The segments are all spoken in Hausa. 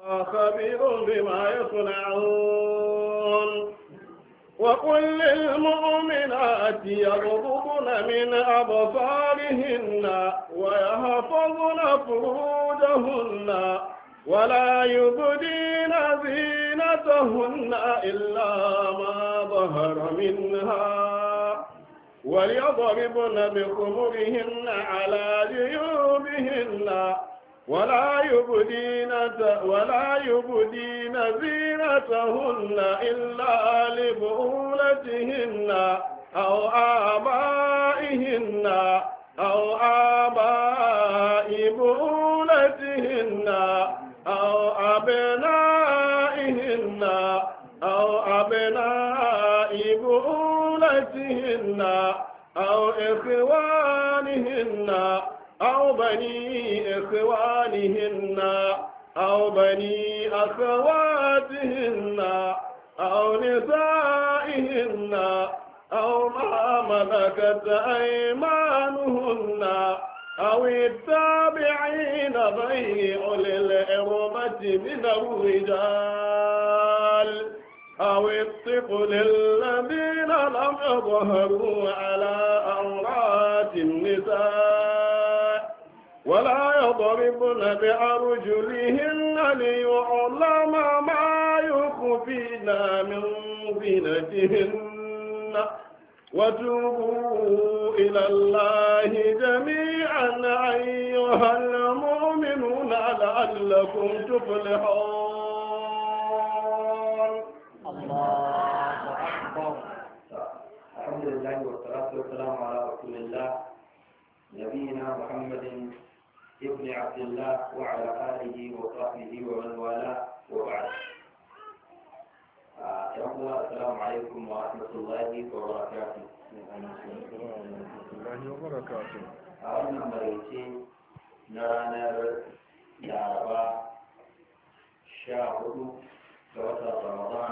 خبير بما يصنعون وقل للمؤمنات يغضضن من أبصارهن ويحفظن فروجهن ولا يبدين زينتهن إلا ما ظهر منها وليضربن بخمرهن على جيوبهن ولا يبدين زينتهن إلا لبؤولتهن أو آبائهن أو آباء بؤولتهن أو أبنائهن أو أبناء بؤولتهن أو إخوانهن أو بني إخوانهن أو بني أخواتهن أو نسائهن أو ما ملكت أيمانهن أو التابعين غير أولي الإربة من الرجال أو الطفل الذين لم يظهروا على عورات النساء ولا يضربن بأرجلهن ليعلم ما يخفين من زينتهن وتوبوا إلى الله جميعا أيها المؤمنون لعلكم تفلحون. الله أكبر. الحمد لله والصلاة والسلام على رسول الله نبينا محمد ابن عبد الله وعلى آله وصحبه ومن والاه وبعد. السلام عليكم ورحمة الله وبركاته. أولا مريتين نرانا لعبا شاهد كوتا رمضان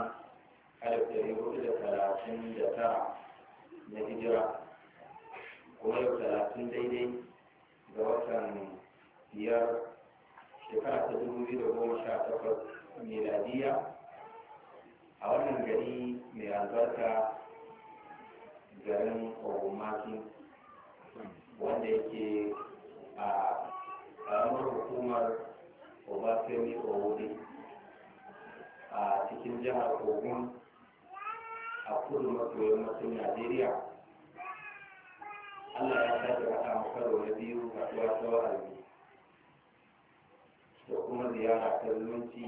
1339 نهجرة ويو 30 daidai ga watan biyar shekara ta 2018 miladiya a wannan gari mai albarka garin ogumaki wanda yake a ƙaramar hukumar obafemi owode a cikin jihar ogun a kudu maso yammacin najeriya. Allah ya sake haɗa mu karo na biyu a tuwa ta wa'azi da kuma ziyara ta zumunci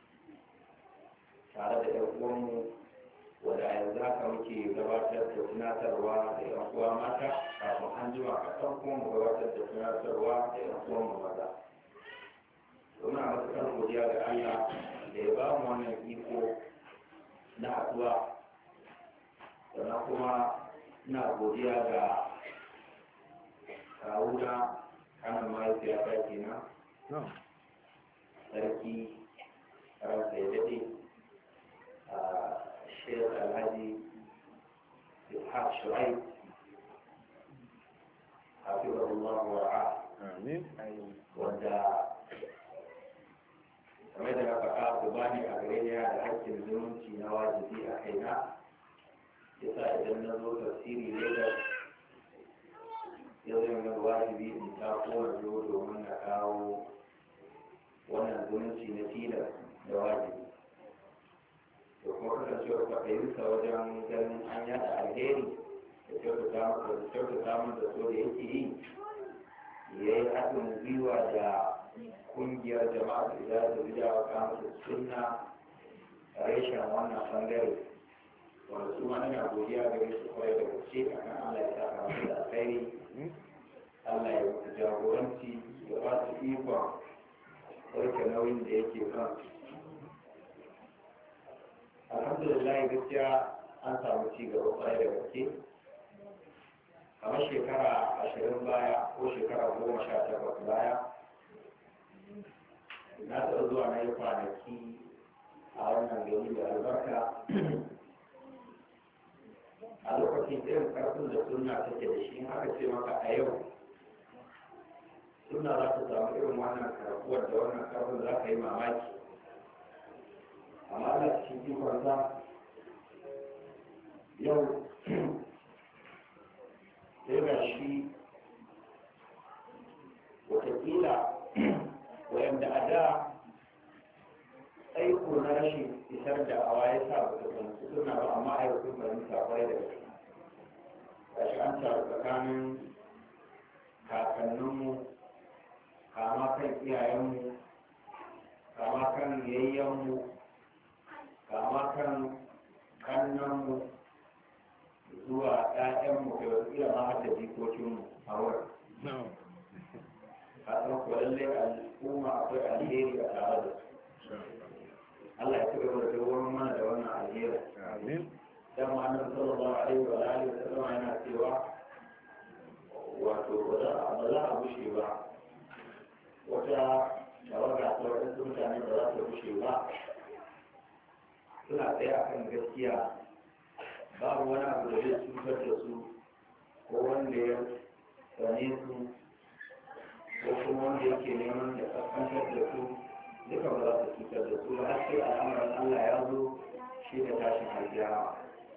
tare da 'yan uwanmu wadda a yanzu haka muke gabatar da tunatarwa da 'yan uwa mata kafin an jima kaɗan kuma mu gabatar da tunatarwa da 'yan uwanmu maza. Muna matuƙar godiya ga Allah da ya ba mu wannan iko na haɗuwa, sannan kuma ina godiya ga kawuna kanan mahaifiyata kenan sarki ransa ya daɗe Sheikh Alhaji Ishaq Shu'aib hafizahullah wa ra'a. Wanda kamar da na faɗa ku bani a gare ni da hakkin zumunci na wajibi a kaina, yasa idan na zo tafsiri Lagos yau zai mai wajibi in ta kowane zo domin na kawo wannan zumunci na tilas da wajibi. Da kuma kasancewar kwaɗayinsa wajen ganin an yada alheri da kyautata mun da so da yake yi, ya yi haɗin gwiwa da ƙungiyar jama'a da za ta bi da kamar sunna reshen wannan bangare, wanda su ma ina godiya gare su kwarai da gaske akan Allah ya saka musu da alheri, Allah ya mutu jagoranci ya ba su ikon ɗauke nauyin da yake kan. Alhamdulillah gaskiya an samu ci gaba kwarai da gaske. Kamar shekara 20 baya ko shekara 18 baya na taɓa zuwa na yi kwanaki a wannan gari da albarka. A lokacin irin karfin da suna take da shi, aka ce maka a yau suna za ta samu irin wannan karfuwar da wannan karfin za ka yi mamaki. amma Allah cikin ikonsa yau sai ga shi watakila wayanda a da aiko na rashin isar da awa ya sa ba su suna ba amma a yau sun fahimta kwai da gaske gashi an taru tsakanin kakanninmu kama kan iyayenmu kama kan yayyenmu kama kan kannanmu zuwa ɗayanmu da wasu iya ma har da jikokinmu a wurin kasan ko lallai al'umma akwai alheri a tare da su Allah ya ci gaba da wurin mana da wannan alheri dan ma annabi sallallahu alaihi wa alihi wa sallam yana cewa wato ba za a bushe ba wata tawaga ta wadansu mutane ba za ta bushe ba suna tsaye akan gaskiya babu wani abu da zai cutar da su ko wanda ya tsane su ko kuma wanda yake neman da kaskantar da su duka ba za su cutar da su har sai al'amuran Allah ya zo shi da tashin alkiyama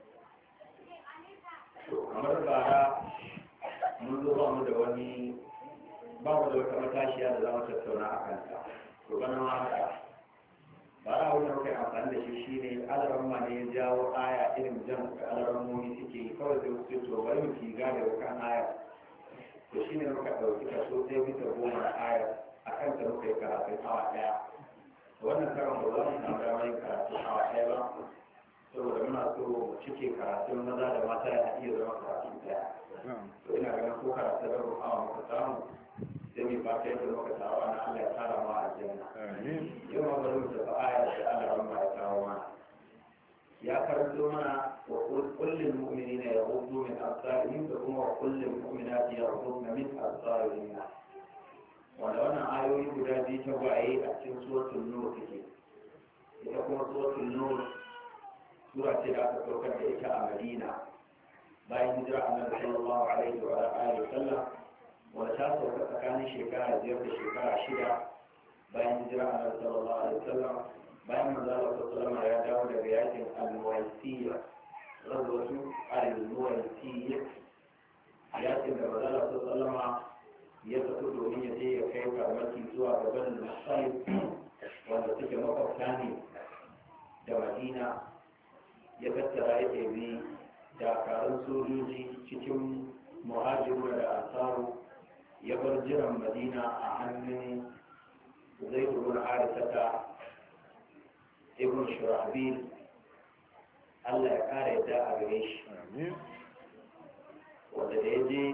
to kamar bara mun zo ba mu da wani ba mu da wata matashiya da za mu tattauna a kanta to bana ma haka bara wanda muka yi amfani da shi shine alaramma ne ya jawo aya irin jan alarammomi suke yi kawai da wasu to bari mu ki gane wa kan aya to shine muka ɗauki kaso ɗaya bisa goma na aya a kan ta muka yi karatun awa ɗaya wannan karan ba za mu samu damar yin karatun awa ɗaya ba saboda muna so mu cike karatun maza da mata ya iya zama karatun ɗaya to ina ganin ko karatun rabin awa muka samu sai mai fata yadda muka tawo ana Allah ya tsara ma a janna yau ma bari mu tafi aya da Allah ran ma ya kawo mana ya karanto mana wa kullul mu'minina yaghuddu min absarihim da kuma wa kullul mu'minati yaghudduna min absarihin wanda wannan ayoyi guda biyu ta gwaye a cikin suratul nur take ita kuma suratul nur sura ce da aka saukar da ita a Madina bayan hijira annabi sallallahu alaihi wa alihi wa sallam wanda ta sauka tsakanin shekara 5 da shekara 6 bayan hijira annabi sallallahu alaihi wa sallam bayan manzo Allah sallallahu alaihi ya dawo daga yakin al-Muwaisiyya ghazwatu al-Muwaisiyya yakin da manzo Allah sallallahu ya tafi domin ya je ya kai farmaki zuwa gaban Musayib wanda suke makwabta ne da Madina ya tattara ya ɗebi dakarun sojoji cikin muhajiru da ansaru ya bar jiran Madina a hannun zai ibn Harisata ibn Shurahbil Allah ya kare yadda a gare shi wanda da ya je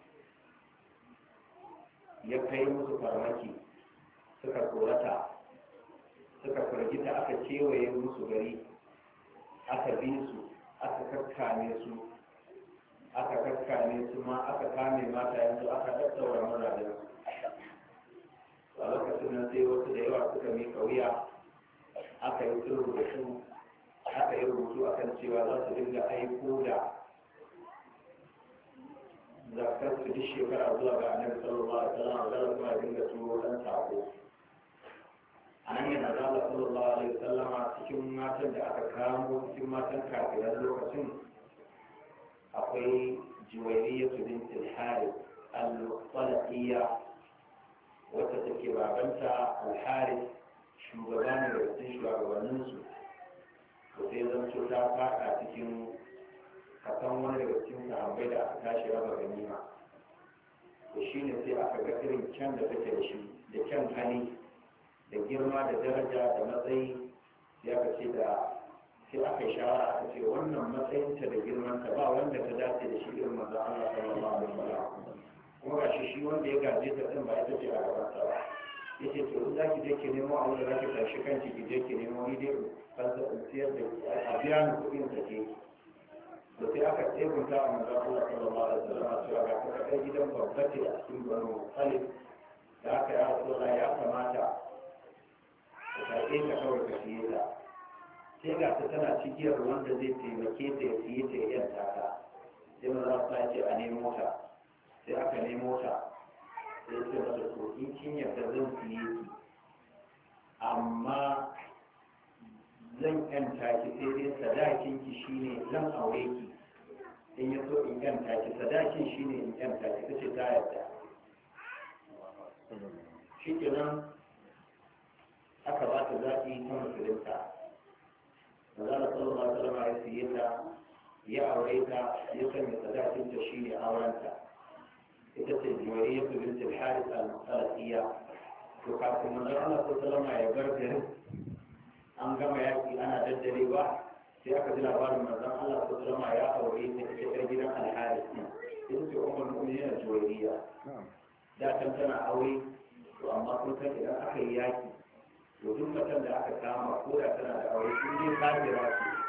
ya kai musu farmaki suka tsorata suka firgita aka kewaye musu gari aka bi su aka kakkame su ma aka kame mata yanzu aka ɗaɗɗaura mazajen su a lokacin nan sai wasu da yawa suka miƙa wuya aka yi sulhu da su aka yi rubutu akan cewa za su dinga aiko da zakar su duk shekara zuwa ga annabi sallallahu alaihi wasallam da kuma dinga turo dan sako anan yana da Allah sallallahu alaihi wasallam cikin matan da aka kamo cikin matan kafiran lokacin akwai Juwayriyah bint al-Harith al-Qalaqiyya wacce take babanta al-Harith shugaba ne da cikin shugabanninsu to sai zanto ta faɗa cikin kasan wani daga cikin sahabbai da aka tashi raba ganima to shine sai aka ga irin kyan da take da shi da kyan hali da girma da daraja da matsayi ya ka ce da sai aka yi shawara aka ce wannan matsayinta da girmanta ba wanda ta dace da shi irin manzo Allah sallallahu alaihi wasallam kuma ga shi wanda ya gaje ta din ba ita ce a gaban sa ba yace to in zaki je ki nemo abin da zaki tashi kanki ki je ki nemo ni dai kansa in siyar da a biya ni kuɗin ta ke to sai aka tsebunta a manzo Allah sallallahu alaihi wasallam cewa ga ka kai gidan babbace a cikin Banu Khalid da aka ya Rasulullah ya kamata ka sake ta kawai ka siye ta sai ga ta tana cikiyar wanda zai taimake ta ya siye ta ya yanta ta sai manzo Allah ya ce a nemo ta sai aka nemo ta sai ce mata to in kin yarda zan siye ki amma zan yanta ki sai dai sadakin ki shine zan aure ki in ya so in yanta ki sadakin shine in yanta ki tace ta yarda shikenan aka ba ta zaɓi ta musulunta manzala sallallahu alaihi wasallam ya siye ta ya aure ta ya sanya sadakin ta shine aurenta ita ce juwariya bint al-harith al-qalasiyya to kafin manzon Allah sallallahu alaihi wasallam ya bar garin an gama yaki ana daddarewa sai aka ji labarin manzon Allah sallallahu alaihi wasallam ya aure ta ita gidan al-harith ita ce ummul mu'minin juwariya da tana aure to amma kun san idan aka yi yaki to duk macen da aka kama ko da tana da aure in dai kafira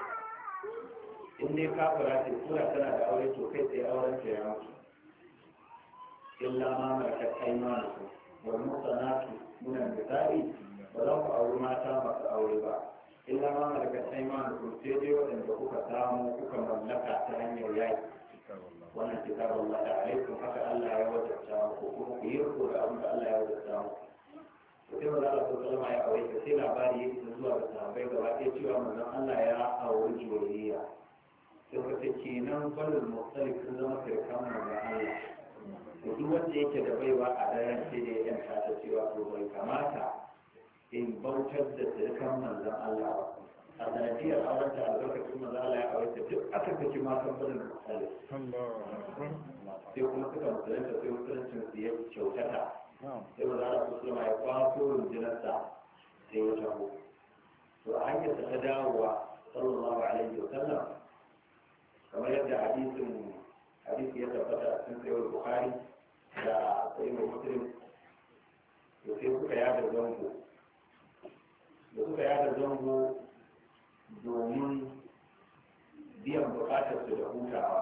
ce ko da tana da aure to kai tsaye auren ta ya mutu illa ma malakat aymanukum wal musanatu min an-nisa'i ba za ku auri mata masu aure ba illa ma malakat aymanukum sai dai waɗanda kuka samu kuka mallaka ta hanyar yaki wannan kitabun Allah alaikum haka Allah ya wajabta muku kuma ku yi riko da abin da Allah ya wajabta muku sai maza Allah ko sallama ya aure ta sai labari ya isa zuwa ga sahabbai gaba ɗaya cewa manzon Allah ya aure juwariya sai ka ce kenan balul mukhtalif sun zama firkan manzon Allah to duk wanda yake da baiwa a daren sai da ya yanka ta cewa to bai kamata in bautar da firkan manzon Allah ba a sanadiyar auren ta albarkacin manzon Allah ya aure ta duk aka saki matan balul mukhtalif sai kuma suka musulunta sai musuluncin su ya kyautata sai ba za a kusurma ya kwaso rundunarsa sai ya taho to a hanyar ta dawowa sallallahu alaihi wa sallam kamar yadda hadisi ya tabbata a cikin sayyid bukhari da sayyid muslim to sai suka yada zango domin biyan bukatar su da hutawa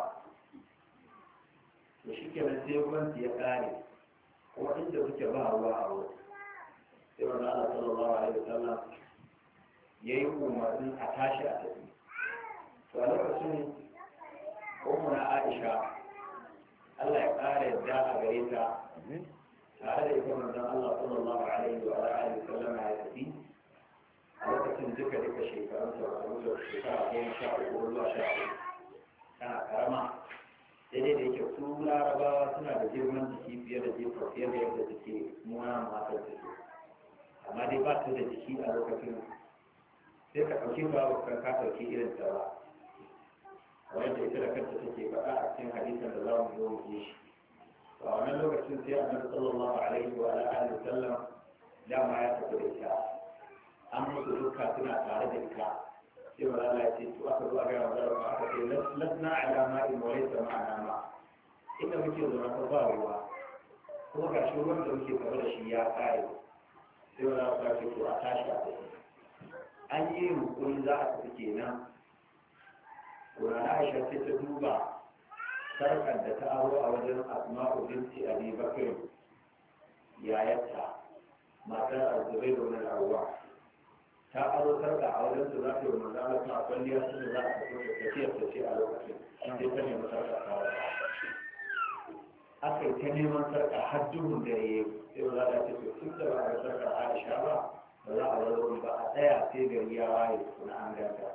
to shi kenan sai ruwansu ya kare kuma inda suke ba ruwa a wurin sai wanda Allah sallallahu alaihi wasallam ya yi umarnin a tashi a tafi to a lokacin ummuna Aisha Allah ya ƙara yadda a gare ta tare da ita manzon Allah sallallahu alaihi wa alihi wasallam ya tafi a lokacin duka shekarun sa wata mutuwar shekara 13 zuwa 14 tana karama daidai da yake su larabawa suna da girman jiki fiye da yadda suke muna matar da su amma dai ba su da jiki a lokacin sai ka ɗauki ba ka ɗauki irin ta ba wanda ita da kanta take faɗa a cikin hadisan da za mu zo mu ji shi a wannan lokacin sai annabi sallallahu alaihi wa alihi wasallam dama ya tafi da ita an musu duka suna tare da ita sai wa Allah ya ce to aka zo a ga wa Allah aka ce lasna ala ma'in wa laysa ma'ana ma inda muke zuwa ta ba ruwa kuma ga shi ruwan da muke gaba da shi ya kare sai wa Allah ya ce to a tashi a tafi an yi rukuni za a tafi kenan Qur'an Aisha ce ta duba sarkar da ta aro a wajen Asma'u binti Abi Bakr yayarta matar Azubair ibn al-Awwam ta aro sarka a wajen su za ta yi manzo Allah ta kwalliya su za a tafi da tafiyar ta ce a lokacin sai ta nemi sarka ta wata aka yi ta neman sarka har duhun da ya yi sai za ta ce tun da ba a sarka Aisha ba ba za a wani ba a tsaya sai gari ya waye kuna an ganta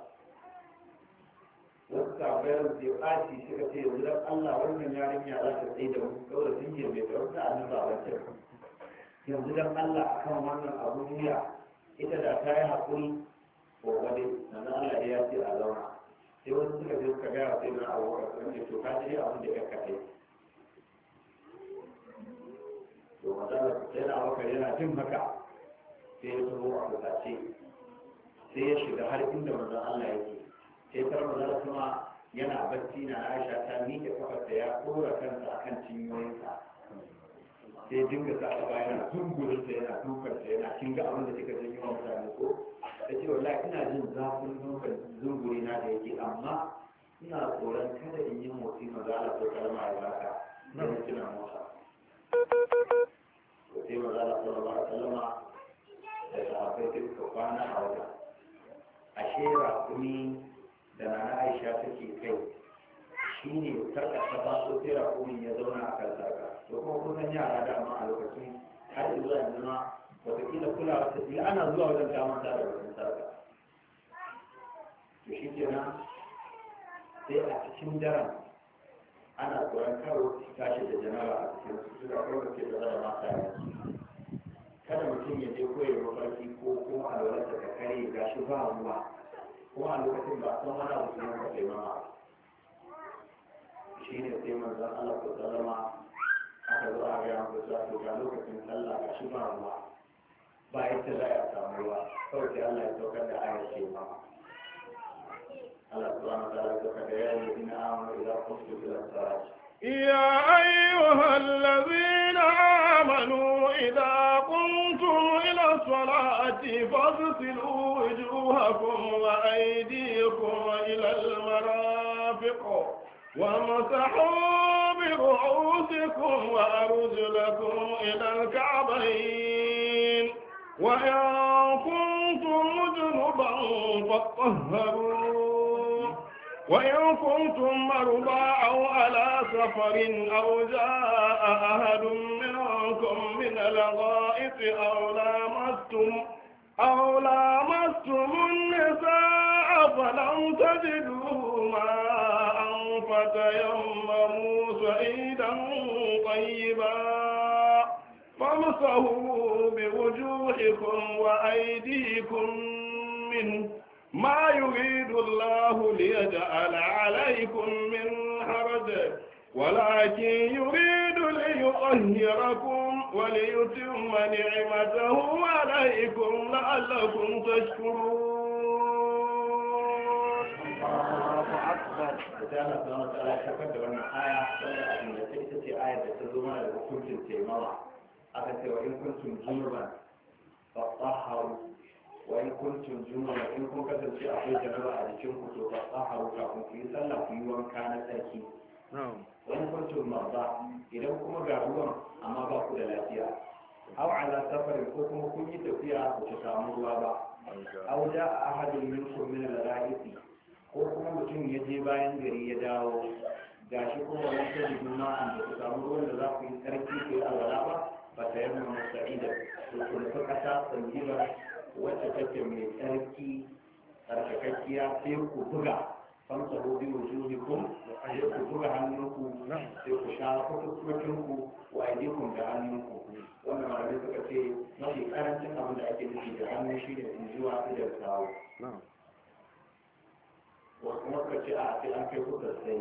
wasu kafayar da ya ɓaci suka ce yanzu don Allah wannan yarinya za ta tsaye da mu kawai sun je mai tsarauta a nan ba wancan yanzu don Allah akan wannan abu wuya ita da ta yi haƙuri ko wani nan Allah ya ce a zauna sai wasu suka je suka gaya sai na abokan sun ce to ka ce abin da ya kaɗai to matsala sai na abokan yana jin haka sai ya zo a bukace sai ya shiga har inda manzon Allah yake sai tar manzon kuma yana bacci na Aisha ta miƙe kafarta ya kora kansa akan cinyoyinsa sai dinga sa ta yana zungurinsa yana dukarsa yana kin ga abin da kika san yawan mutane ko ta ce wallahi ina jin zafin dukan zunguri na da yake amma ina tsoron kada in yi motsi maza Allah ko kalma ya baka na mutuna motsa to sai maza Allah sallallahu alaihi wasallama da sahabbai sai suka kwana a wajen ashe raƙumi da nana Aisha take kai shi ne sarkar ta faso sai raƙumin ya zauna a kan sarka to kuma kusan yara da amma a lokacin har zuwa yanzu ma wataƙila kulawa ta ana zuwa wajen ta manta da wajen sarka to shi kenan sai a cikin daren ana tsoron karo su tashi da janaba a cikin su suka kawai ke da mata yanzu kada mutum ya je koyar mafarki ko kuma alwalarsa ka kare ga shi ba ruwa kuma a lokacin ba a san wani abu sunan ka taimama shi ne sai manzan Allah ko sallama aka zo a gaya masa cewa to ga lokacin sallah ga shi ba ruwa ba yadda za a samu ruwa kawai sai Allah ya saukar da ayar taimama Allah subhanahu wa ta'ala ya saukar da ya yi ina amanu idan kuntu ila salati يا أيها الذين آمنوا إذا قمتم إلى الصلاة فاغسلوا وجوهكم وأيديكم إلى المرافق وامسحوا برؤوسكم وأرجلكم إلى الكعبين وإن كنتم جنبا فاطهروا وإن كنتم مرضى أو على سفر أو جاء أحد منكم من الغائط أو لامستم النساء فلم تجدوا ماء فتيمموا سعيدا طيبا فامسحوا بوجوهكم وأيديكم منه ما يريد الله ليجعل عليكم من حرج ولكن يريد ليطهركم وليتم نعمته عليكم لعلكم تشكرون. الله أكبر. تعالى سبحانه وتعالى شكر wannan aya wanda abin da ita ce ayar da ta zo mana da hukuncin taimama aka ce wa in kuntum junuban fatahharu wa in kuntum junuban in kun kasance akwai janaba a jikin ku to fatahharu kafin ku yi sallah ku yi wanka na tsarki wa in kuntum marda idan kuma ga ruwan amma ba ku da lafiya aw ala safarin ko kuma kun yi tafiya ku samu ruwa ba aw ja'a ahadun minkum min al-ra'isi ko kuma mutum ya je bayan gari ya dawo gashi kuma wani ta jikin ma'an da ku samu ruwan da za ku yi tsarki ku yi alwala ba ba ta yamma musa'ida to ku nufi ƙasa tsangiba wacce take mai tsarki tsarkakakkiya sai ku buga famsa hobi wujuhikum sai ku buga hannunku sai ku sha fuskokinku wa aidikum da hannunku wannan malamai suka ce mafi karancin abin da ake nufi da hannu shi ne zuwa idan sawo wasu kuma suka ce a sai an kai kuka sai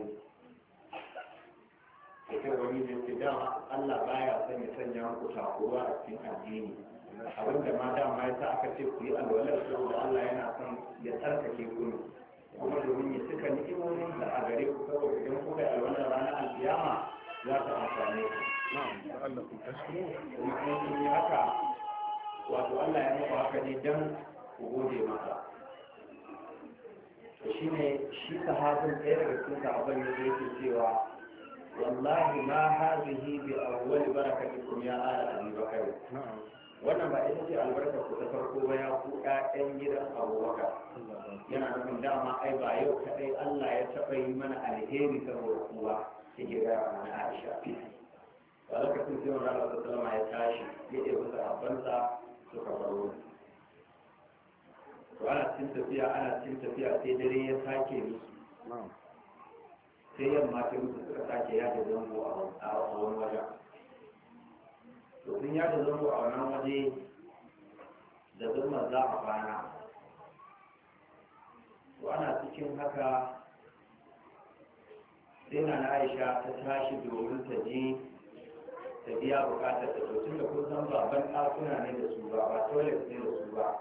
da kai wani ne ke dama Allah baya son ya sanya muku takura a cikin addini abinda ma dama ya sa aka ce ku yi alwalar saboda Allah yana son ya tsarkake ku ne kuma domin ya cika ni'imomin da a gare ku saboda idan kuka yi alwalar ranar alkiyama za ta amfane ku kuma in kun yi haka wato Allah ya muku haka ne don ku gode masa to shine shi sahabin ɗaya daga cikin sahabban ne yake cewa wallahi ma hadhihi bi awwal barakatikum ya ala abi bakr wannan ba ita ce albarkar ku ta farko ba ya ku ƴaƴan gidan abubakar yana nufin dama ai ba yau kadai Allah ya taɓa yi mana alheri saboda kuwa yake ga mana Aisha ba lokacin sai wannan Allah sallama ya tashi ya ɗebi sahabbansa suka baro to ana cin tafiya sai dare ya sake musu sai yamma ta musu suka sake yada zango a wani wajen to sun yada zango a wannan waje da zama za a kwana to ana cikin haka sai na Aisha ta tashi domin ta je ta biya bukatar ta to tunda kun san baban ɗakuna ne da su ba toilet ne da su ba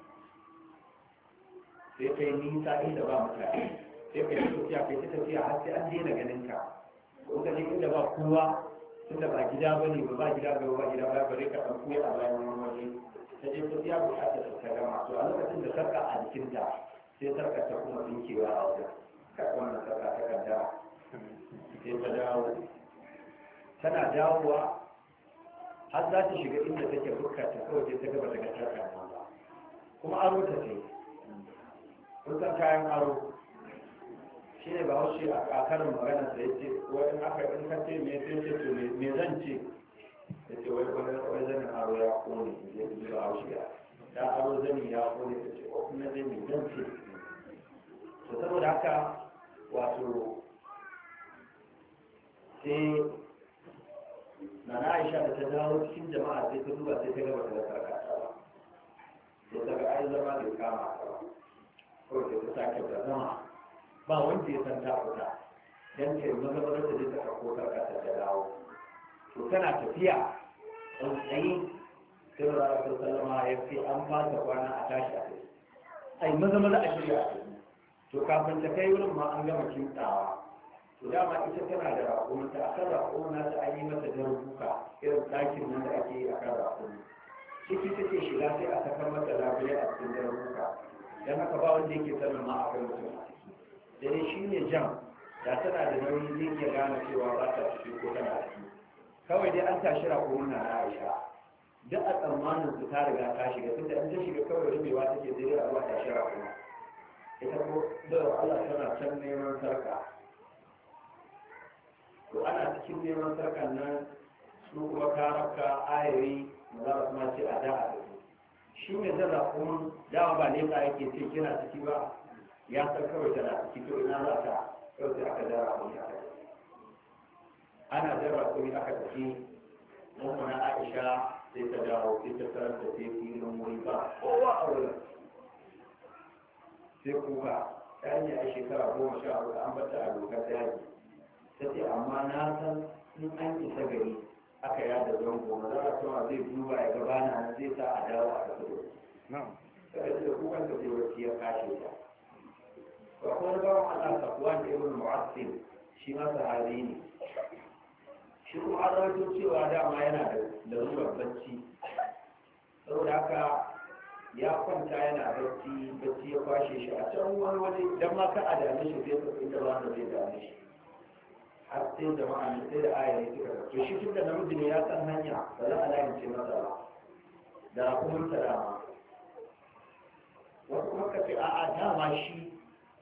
sai ta yi nisa inda ba mutane sai ka yi tafiya har sai an daina ganin ka ko ka je inda ba kowa tunda ba gida ba ne ba gida ba gida ba bare ka ɗan kuya a bayan wani waje ta je tafiya bukatar ta gama to a lokacin da sarka a jikinta sai sarka ta kuma dinkewa a wajen ka wannan sarka ta kadda sai ta dawo tana dawowa har za ta shiga inda take bukata kawai sai ta gaba daga sarka ba kuma aro ta ce kusan kayan aro shi ne ba haushe a karin magana da ya ce wani aka in ka ce me sai ce to me zan ce ya ce wai zanin aro ya kone ya ce ba haushe ya aro zani ya kone ta ce o kuma zai me zan ce haka wato sai na Aisha da ta dawo cikin jama'a sai ta duba sai ta gaba da sarka ta ba sai ta ga ai zama bai kama ta ba kawai sai ta sake da zama ba wanda ya san ta fita dan ce maza maza ta je ta ɗauko sarka ta dawo to tana tafiya ɗan tsayi sai da rasul sallama ya ce an fasa kwana a tashi a kai ai maza maza a shirya a kai to kafin ta kai wurin ma an gama kimtsawa to dama ita tana da raƙuminta a kan raƙumin ta an yi mata darbuka irin ɗakin nan da ake yi a kan raƙumin ciki take shiga sai a sakar mata labule a cikin darbuka don haka ba wanda yake sanin ma akwai mutum a ciki dai shi ne jan da tana da nauyi zai iya gane cewa ba ta ciki ko tana ciki kawai dai an tashi raƙumin na Aisha duk a tsammanin su ta riga ta shiga tunda in ta shiga kawai rubewa take zai a zuwa tashi raƙumin ita ko da Allah tana can neman sarka to ana cikin neman sarkan nan su kuma karabka ayari da za su ma ce a da a ciki shi ne zan raƙumin dama ba ne ka yake ce kina ciki ba ya san kawai tana ciki to ina za ta kawai sai aka jara raƙumi aka tafi ana jara raƙumi aka tafi mummuna Aisha sai ta dawo sai ta tarar da sai filin wuri ba kowa a wurin sai kuka ta yi a shekara 14 an bata a dokar daji ta ce amma na san in an isa gari aka yada zango na za a tsawa zai duba ya gabana na zai sa a dawo a tafi da ta ce da kukan ta ce wacce ya kashe ta ba kuma bawan Allah sakuwa da ibn mu'assil shi ma sahabi ne shi kuma an rawaito cewa dama yana da larurar bacci saboda haka ya kwanta yana bacci ya kwashe shi a can wani waje don ma ka a dame shi sai ka inda ba zai dame shi har sai jama'a ne sai da ayari suka ga to shi tun da namiji ne ya san hanya ba za a layance masa ba da kuma ta dama wasu kuma ka ce a'a dama shi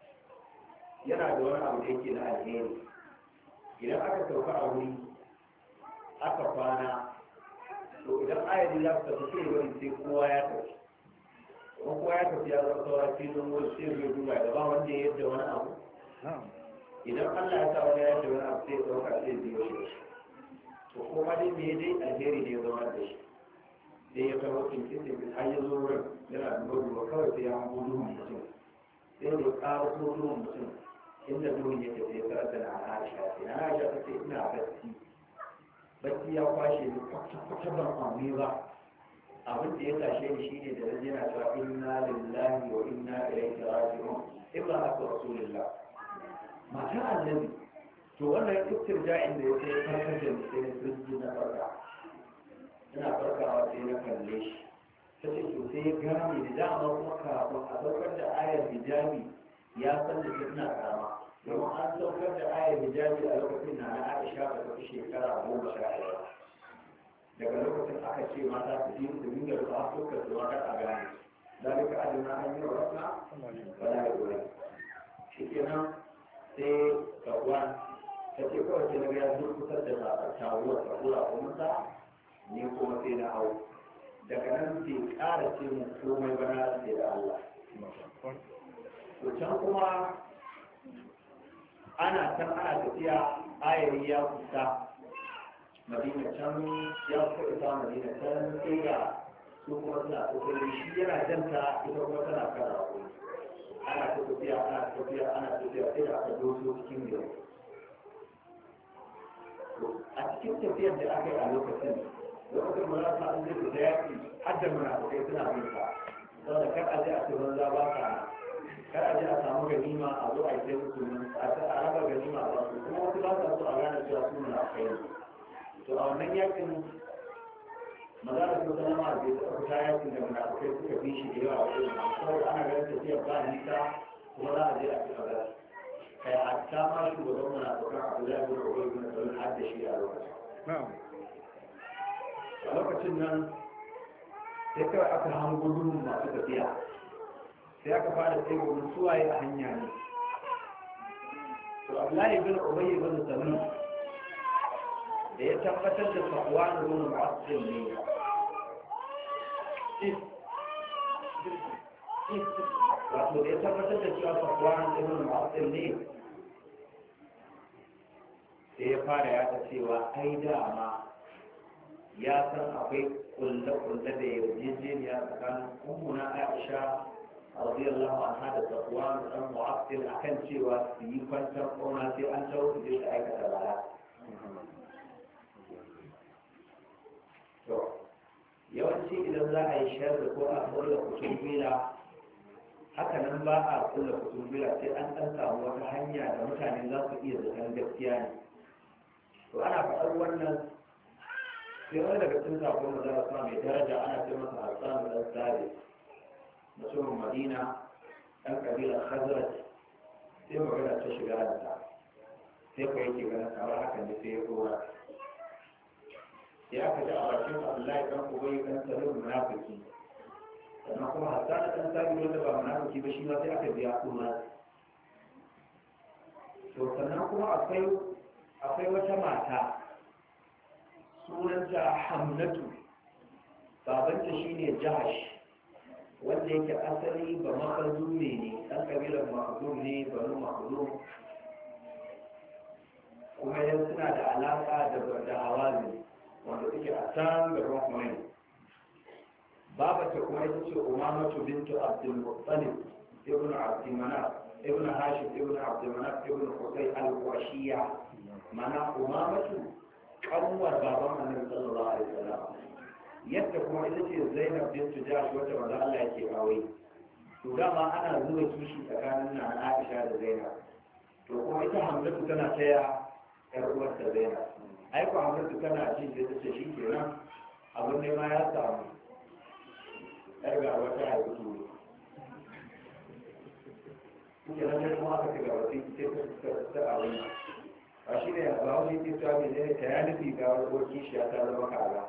yana da wani abu da yake na alheri idan aka sauka a wuri aka kwana to idan ayari za su tafi sai bari sai kowa ya tafi ko kowa ya tafi ya zama saura filin wani sai zai duba da ba wanda ya yadda wani abu idan Allah ya sa wani ya yadda wani abu sai ya ɗauka sai biyo shi to kuma dai me dai alheri ne ya zama da shi sai ya kawo kinkin da har ya zo wurin yana duba kawai sai ya hango duhun mutum sai ya ƙara so duhun mutum inda duhun yake sai ya karanta na Aisha sai na Aisha ta ce ina bacci ya kwashe ni kwata ban amai ba abin da ya tashe ni shine da rage na cewa inna lillahi wa inna ilaihi raji'un imra'atu rasulillah mata annabi to wannan istirja'in da ya sai farkar da ni sai na na farka ina farkawa sai na kalle shi ta ce to sai ya gane da dama kuma kafin a saukar da ayar hijabi ya san da ina karama domin an saukar da ayar hijabi a lokacin na Aisha ba ta fi shekara 11 daga lokacin aka ce mata su yi su dinga ruwa suka su wakar a gane zalika adana an yi rasa ba da dole shi kenan sai kawan ta ce kawai sai na ga ya kusa da tawuwar sakura kuma ta ni kuma sai na hau daga nan sai ƙara ce mu komai bana sai da Allah to can kuma ana tafiya ayari ya kusa madina can ya kusa isa madina can sai ga su kuma suna kokari shi yana janta ita kuma tana kara ana tafiya sai da aka doso cikin gari a cikin tafiyar da aka yi a lokacin marasa an zai fita yaƙi hadda munafukai suna bin sa saboda kar a je a cikin banza ba ka kar a je a samu ganima a zo a yi sai musulmi a raba ganima a wasu kuma wasu ba sa so a gane cewa su munafukai ne to a wannan yakin maza da su zama ma bai taɓa fita yakin da munafukai suka bi shi da yawa a wajen saboda ana ganin tafiyar ba nisa kuma za a je a cikin gasa kai hatta ma shugaban munafukan Abdullahi bin Ubay bin Salul har da shi a lokacin a lokacin nan sai kawai aka hango duhun masu tafiya sai aka fara tsaye gudun suwaye a hanya ne to Abdullahi bin Ubay bin Salul da ya tabbatar da Safwan bin Mu'assil ne wato da ya tabbatar da cewa Safwan ibn Mu'attal ne sai ya fara yaɗa cewa ai dama ya san akwai kulle-kulle da yarjejeniya tsakanin ummuna Aisha radiyallahu anha da Safwan dan Mu'attal akan cewa su yi kwantar ƙauna sai an tawo su je su aikata bala. To yawanci idan za a yi sharri ko a kulle kutun bila haka nan ba a kulle kutun bila sai an ɗan samu wata hanya da mutane za su iya zaton gaskiya ne. To ana faɗar wannan sai wani daga cikin sakon da za su mai daraja ana ce masa Hassan da Sare mutumin Madina ɗan ƙabilar Khazraj sai magana ta shiga da sai ko yake ganin kamar hakan ne sai ya kora ya aka ji a bakin Abdullahi ɗan Ubay ɗan Salul munafiki sannan kuma Hassan ɗan Sare wanda ba munafiki ba shi ma sai aka biya kuma to sannan kuma akwai wata mata sunanta Hamnatu babanta shine Jahash wanda yake asali ba makhzumi ne dan kabilar makhzum ne banu makhzum kuma yan suna da alaka da Hawazin wanda suke a can da Rahman babata kuma ita ce Umamatu bintu Abdul Muttalib ibn Abd Manaf ibn Hashim ibn Abd Manaf ibn Qusay al-Qurashiyya mana Umamatu kanwar baban Annabi sallallahu alaihi wasallam yadda kuma ita ce Zainab bintu Jahsh wacce manzo Allah yake aure to dama ana zuwa kishi tsakanin na Aisha da Zainab to kuma ita Hamzatu tana taya yar uwarta Zainab ai ko Hamzatu tana ji da tace shikenan abin ne ma ya samu yar ga wata ya fito kuma nan kuma aka ci gaba sai ta abin a shi ne ba wani ke cewa mai ne ta ya nufi ga wani kishi ya ta zama kaza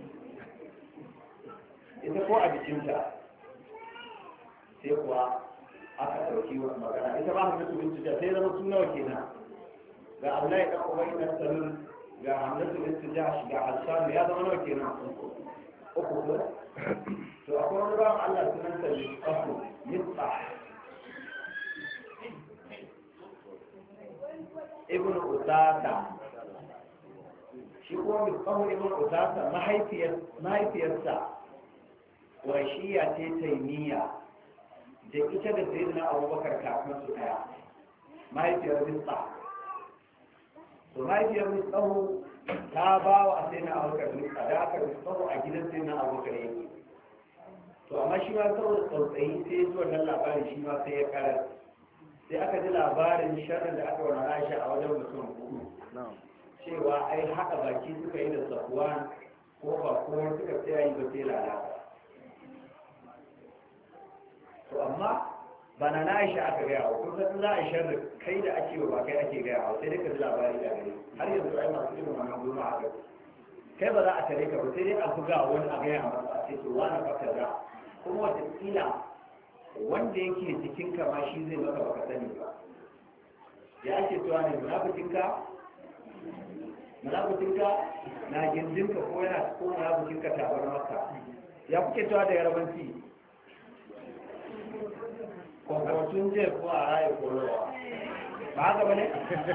ita ko a jikinta sai kuwa aka ɗauki wani magana ita ba hamdatu bin tuja sai zama sun nawa kenan ga Abdullahi ɗan Ubay ɗan Salul ga hamdatu bin tuja ga Hassan ya zama nawa kenan uku ko to akwai wani bawan Allah sunan sa Misbah ibn Usasa shi kuma Misbah ibn Usasa mahaifiyarsa Qurashiyya ce Taimiyya da ita da Sayyidina Abubakar kafin su daya mahaifiyar Misbah to mahaifiyar Misbah ta ba wa Sayyidina Abubakar Misbah da aka Misbah a gidan Sayyidina Abubakar yake to amma shi ma saboda tsautsayi sai zuwa nan labarin shi ma sai ya karar sai aka ji labarin sharrin da aka wani Aisha a wajen mutum uku cewa ai haka baki suka yi da Safwan ko ba kowa suka tsaya yi ba sai lalata to amma ba na Aisha aka gaya wa kun san za a sharri kai da ake ba kai ake gaya wa sai dai ka ji labari da gari har yanzu ai masu irin wannan gulma haka kai ba za a tare ka ba sai dai a buga wani a gaya masa a ce to wani baka da kuma wataƙila wanda yake jikinka ma shi zai maka baka sani ba ya ake cewa ne munafikinka na gindinka ko yana ko munafikinka tabar maka ya kuke cewa da yarabanci kwakwatun je ko a raye korowa ba haka ba ne?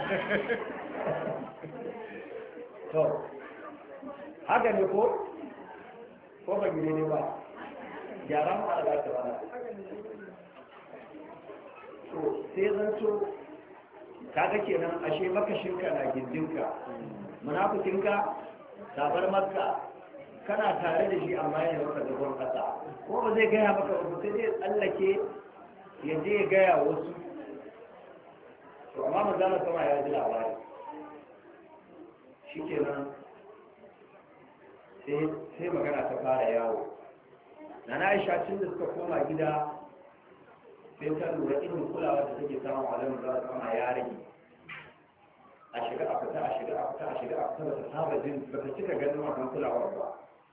to haka ne ko ba gine ne ba gyaran ba da ta bana to sai zanto kaga kenan ashe makashinka na gindinka munafikinka sabar makka kana tare da shi amma yana maka zagon kasa ko ba zai gaya maka ba sai zai tsallake ya je ya gaya wasu to amma manzana sama ya ji labari shi kenan sai magana ta fara yawo na Aisha tun da suka koma gida sai ta lura irin kulawa da take samun alamun za ta kama ya rage a shiga a fita a shiga a fita a shiga a fita ba ta saba jin ba ta cika ganin wannan kulawar ba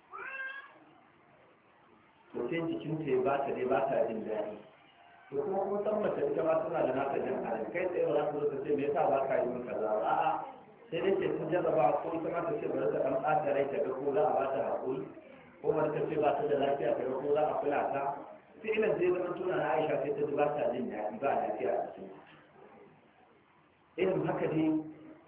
to sai jikinta ya bata dai ba ta jin daɗi to kuma kuma san mace ita ma tana da nata jin halin kai tsaye ba za ta zo ta ce me yasa ba ka yi min kaza ba a'a sai dai ce sun jarraba ko ita ma ta ce bari ta ɗan ɓata rai ta ga ko za a ba ta haƙuri ko wani ta ce ba ta da lafiya ta ga ko za a kula ta sai ilan zai zama tuna na Aisha sai ta ji ba ta jin daɗi ba lafiya a cikin irin haka dai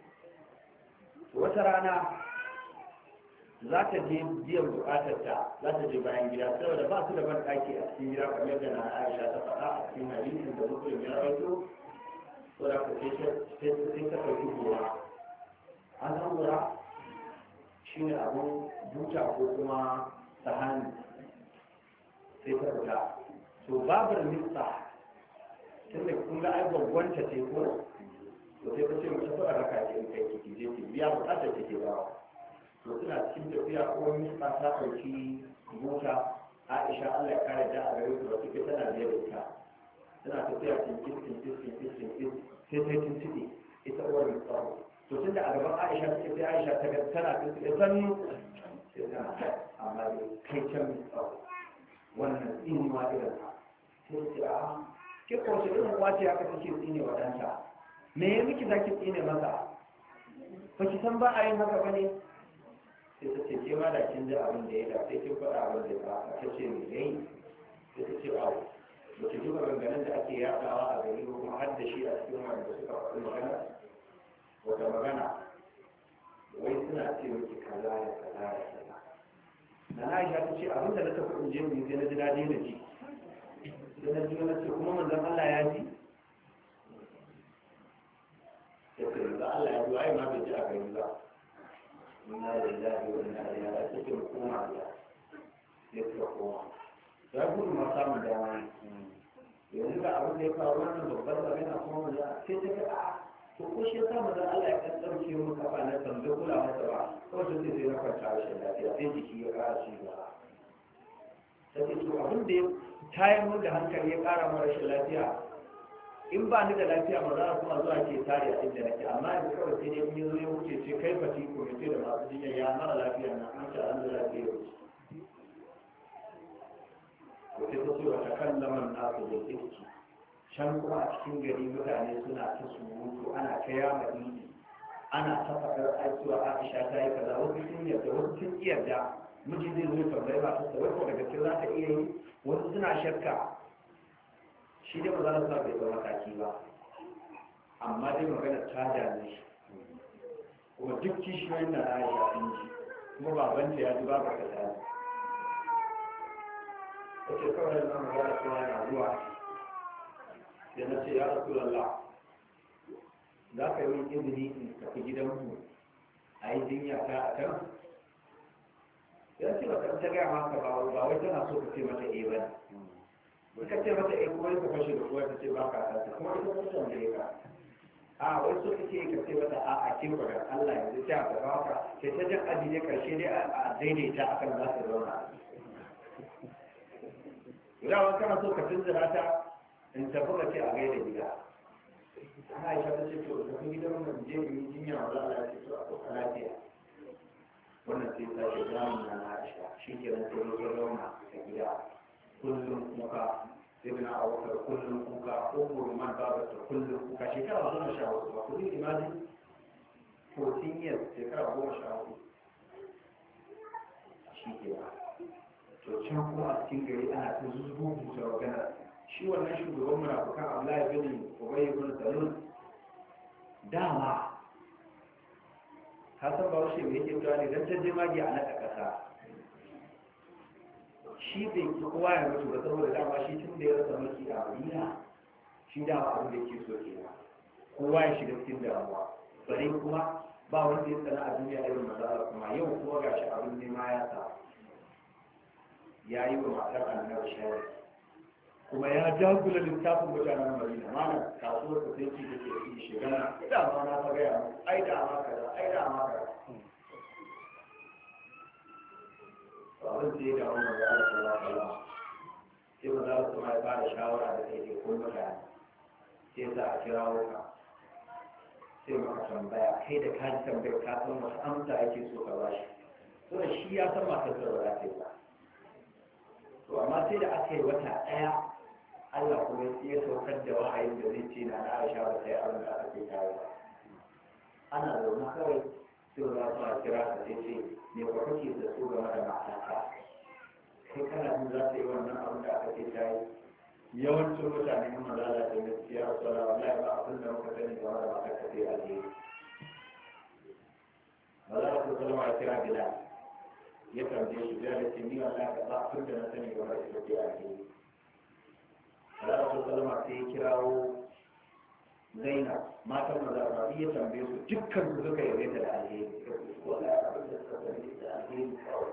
wata rana za ta je biyan bukatarta za ta je bayan gida saboda ba su da ban ɗaki a cikin gida kamar yadda na Aisha ta faɗa a cikin hadisin da Muslim ya rawaito to da ka sai ta ɗauki gora an san gora shi ne abun buta ko kuma sahani sai ta fita to babar nisa tunda kun ga ai gwagwanta ce ko to sai ta ce mu tafi a raka ki in kai ki je ki biya bukatar ki ke bawa to suna cikin tafiya ko nisa ta ɗauki mota Aisha Allah ya kare ta a gare su wasu ke tana biyar da ita suna tafiya cikin sai ta tuntuɓe ita uwar mai tsaro to tun da a gaban Aisha take sai Aisha ta ga tana tuntuɓe zannu sai tana amma dai kai can mai tsaro wannan tsini ma irin ta sai ce a ke kawace irin wace haka take tsine wa ɗanta me ya miki za ki tsine masa ba ki san ba a yin haka ba ne sai ta ce ke ma da kin ji abin da ya da sai kin faɗa abin da ya ba ta ce me yayi sai ta ce awo ba ki duba maganganun da ake yaɗawa a gari ko kuma har da shi a cikin wanda suka faɗi magana wata magana wai suna ce miki kaza da kaza da kaza na Aisha ta ce abin da na tafi in je mu sai na ji daɗi na ji sai na ji na ce kuma manzon Allah ya ji sai ka yanzu Allah ya ji ai ma bai ji a gari ba inna lillahi wa inna ilaihi raji'un cikin koma da ya suka koma ya gudu ma samun dama yanzu ga abin da ya faru wannan babbar magana kuma mu sai ta ga a to ko shi yasa manzon Allah ya kan dauke mu kafa na tambaye kula masa ba ko sai sai na kwanta rashin lafiya sai jiki ya ƙara ci gaba sai to abin da ya tayar mun da hankali ya ƙara mu rashin lafiya in ba ni da lafiya ba za a kuma zuwa ke tare a inda nake amma yanzu kawai sai dai mun zo ya wuce ce kai fati ko ce da masu jinya ya mara lafiya na an ta an da lafiya wuce ko sai ta ce wata kan laman nasu da tsiki can kuma a cikin gari mutane suna ta surutu ana ta yama idi ana ta faɗar aikuwa Aisha ta yi kaza wasu sun yarda wasu sun yarda miji zai zo tambayi ba ta wai ko daga cikin za ta iya yi wasu suna shakka shi dai maza na bai ɗau mataki ba amma dai magana ta dame shi kuma duk kishiyoyin da Aisha sun ji kuma babanta ya ji babu ka ta ce kawai na magana suna yana zuwa sai na ce ya Rasulallah za ka yi izini in tafi gidanmu a yi jinya ta a can ya ce baka ta gaya maka ba wai tana so ka ce mata ba ne ka ce mata kuma ka fashe da kuwa ta ce ba ka ta kuma ita ta tambaye ka a wai so kake ka ce mata a kin da Allah yanzu ta ga baka sai ta jan aji ne karshe dai a daidaita akan za ta zauna idan wani kana so ka tunzura ta in tafi ka ce a gaida gida Aisha ta ce to tafi gidan mun je mu yi jinya wa Allah ya ce to a ɗauka lafiya wannan sai ta ce zamu na Aisha shi ke nan sai ya zauna a gida kullum kuka sai bin Abubakar kullum kuka ko Umar babarta kullum kuka shekara 14 ba ku yi imani 14 years shekara 14 shi ke nan to can kuma a cikin gari ana ta zuzubu da magana shi wannan shugaban munafukan Abdullahi bin Ubay bin Salul dama ka san ba shi me yake cewa ne dan ta je magi a naka kasa shi bai kowa ya mutu ba saboda dama shi tun da ya rasa mulki a Madina shi dama abin da yake so kenan kowa ya shiga cikin damuwa bare kuma ba wanda ya tsana a duniya irin maza kuma yau kuma gashi abin nema ya sa ya yi wa matar annabi shari kuma ya jagula littafin mutanen Madina mana kasuwar ta sai da ke yi shigana da ma na ta gaya ai da ma kaza ai da ma kaza abin da ya dawo da Allah sallallahu alaihi wasallam sai maza Allah kuma ya bada shawara da kai ko mutane sai za a kirawo ka sai maka tambaya kai da kaji tambayar ka san wasu amsa yake so ka bashi to shi ya san matar da ba za ta yi ba to amma sai da aka yi wata ɗaya Allah kuma ya saukar da wahayin da zai ce na Aisha ba sai abin da aka ce ta yi ba ana zaune kawai sai za su kira ka sai ce me kwa kake da su game da matata kai kana jin za ta yi wannan abin da aka ce ta yi. Yawancin mutane in mazala da gaskiya sala wallahi ba abin da muka sani game da maka kafe alheri. Mazala ta salama a kira Bilal ya tambaye shi Bilal ya ce ni wallahi ba abin da na sani game da kafe alheri. Mazala ta salama sai ya kirawo Zainab matan mazala ya tambaye su dukkan su suka yabe ta da alheri. Wallahi abin da suka sani da alheri kawai.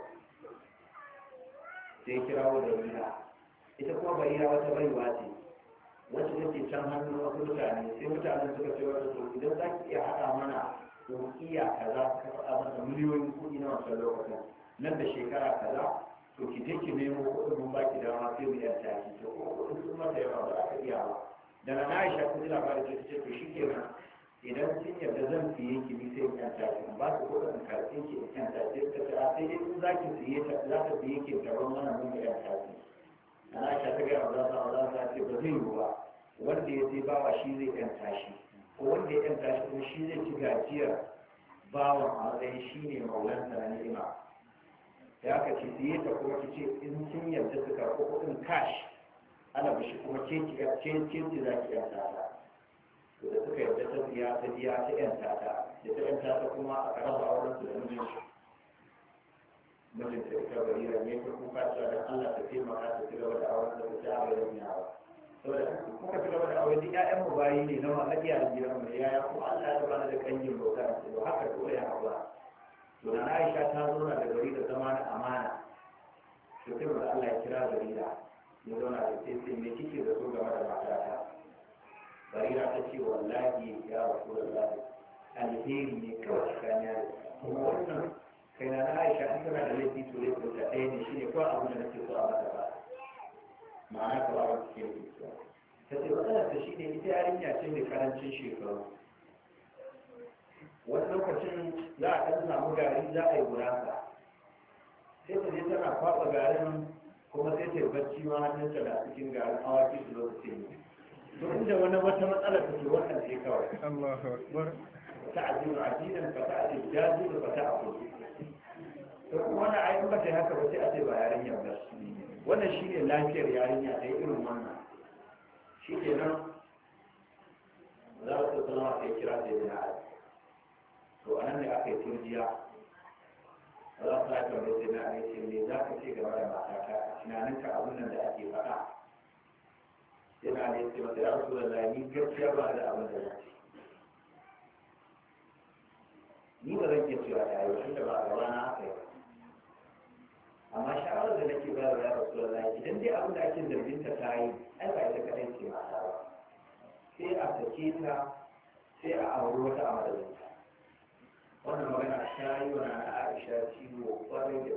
Sai kirawo da Barira, ita kuma Barira wata baiwa ce wacce take can hannun wasu mutane, sai mutanen suka ce wata to idan za ki iya haɗa mana rukiya kaza ka faɗa masa miliyoyin kuɗi na wancan lokacin nan da shekara kaza to ki je ki nemo kuɗin mun baki dama sai mu yanta ki to ko kuɗin sun mata yawa ba za ka iya ba da na Aisha ta ji labarin ta ce to shi kenan idan kin yarda zan siye ki ni sai in yanta ki ba ku kuɗin karɓin ki in yanta ki ta ce a sai dai in za ki siye ta za ka siye ki ta ban mana mun yanta ki na Aisha ta ga Allah ta ce ba zai yi ba wanda ya sai bawa shi zai yanta shi ko wanda ya yanta shi kuma shi zai ci gajiyar bawan a matsayin shi ne maulanta na ni'ima ya ka ci siye ta kuma ki ce in kin yarda su karɓi kuɗin cash ana bishi kuma ce za ki yanta ta to da suka yarda ta biya ta yanta ta da ta yanta ta kuma a karaba auren su da mijinta ita barira ne ta kuka cewa don Allah ta taimaka ta ci gaba da auren da ta ci a bayan yawa saboda kuka ci gaba da auren duk ƴaƴan mu bayi ne na mahaɗiya da gidan mu yaya kuma Allah ya bada da kanyin bauta a cikin haka dole ya hawa to na Aisha ta zauna da barira zama na amana to sai da Allah ya kira barira ya zauna da sai me kike da so game da matata barira ta ce wallahi ya Rasulullahi alheri ne kawai tsakanin kuma wannan kai na Aisha an tana da laifi to laifin ta ɗaya ne shine kawai abin da nake so a mata ba ma'ana kawai abin da ke yi ta ce matsalar ta shine ita yarinya ce mai karancin shekaru wani lokacin za a ɗan samu gari za a yi gurasa sai ta je tana kwaɓa garin kuma sai ta yi bacci ma hannunta na cikin garin awaki su lokacin yi to inda wani wata matsala ta ce wannan ce kawai Allahu akbar ta'jilu ajilan fa ta'jilu jazilu fa ta'qulu to kuma wannan ayin ba ta haka ba sai a ce ba yarinya ba wannan shine lafiyar yarinya ta irin wannan shi kenan za ta sallama sai kira sai da Ali to anan ne aka yi turjiya za ta yi tambaye sai na Ali ce me za ka ce game da matata tunaninka abin nan da ake faɗa yana ne ce mata ya rasu da ni gaskiya ba da abin da zai ni ba zan iya cewa ta yi tunda ba a gaba na aka yi amma shawarar da nake bayar ya rasu da idan dai abin da ake zargin ta yi ai ba ita kaɗai ce mata ba sai a sake ta sai a auri wata a madadin ta wannan magana ta yi wa na Aisha ciwo kwarai da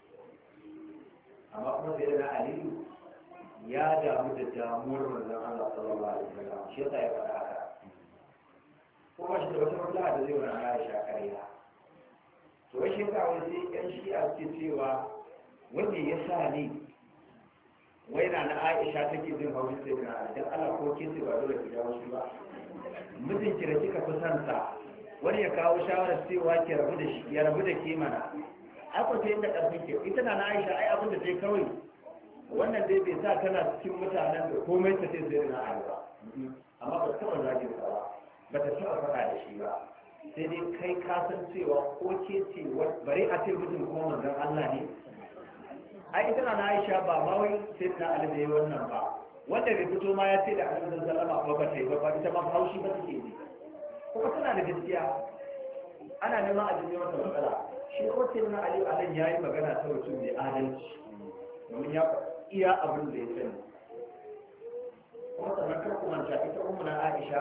amma kuma sai da na Aliyu ya damu da damuwar manzon Allah sallallahu alaihi wasallam shi yasa ya faɗa haka kuma shi da wata maslaha da zai wa na Aisha kariya to wai shi yasa wai sai ƴan shi'a suke cewa wanda ya sa ne wai na Aisha take jin haushin sai na dan Allah ko kin ce ba dole ki dawo shi ba mijinki da kika fi son sa wani ya kawo shawarar cewa ki rabu da shi ya rabu da ke mana akwai ta yadda ƙarfin ke ita na Aisha ai abin da sai kawai wannan dai bai sa tana cikin mutanen da komai ta ce zai na ayi ba amma ba ta taɓa zagin sa ba ba ta taɓa faɗa da shi ba sai dai kai ka san cewa ko ke ce bare a ce mutum kuma manzon Allah ne ai ita na Aisha ba ma wai sai na Ali da yi wannan ba wanda bai fito ma ya ce da Annabi sallallahu alaihi wasallam ba ta yi ba ita ma haushi ba take ji kuma tana da gaskiya ana neman a jinne mata matsala shi ko sai na Ali alan yayi magana ta mutum mai adalci domin ya iya abin da ya sani kuma sannan kar kuma ta ita ummu Aisha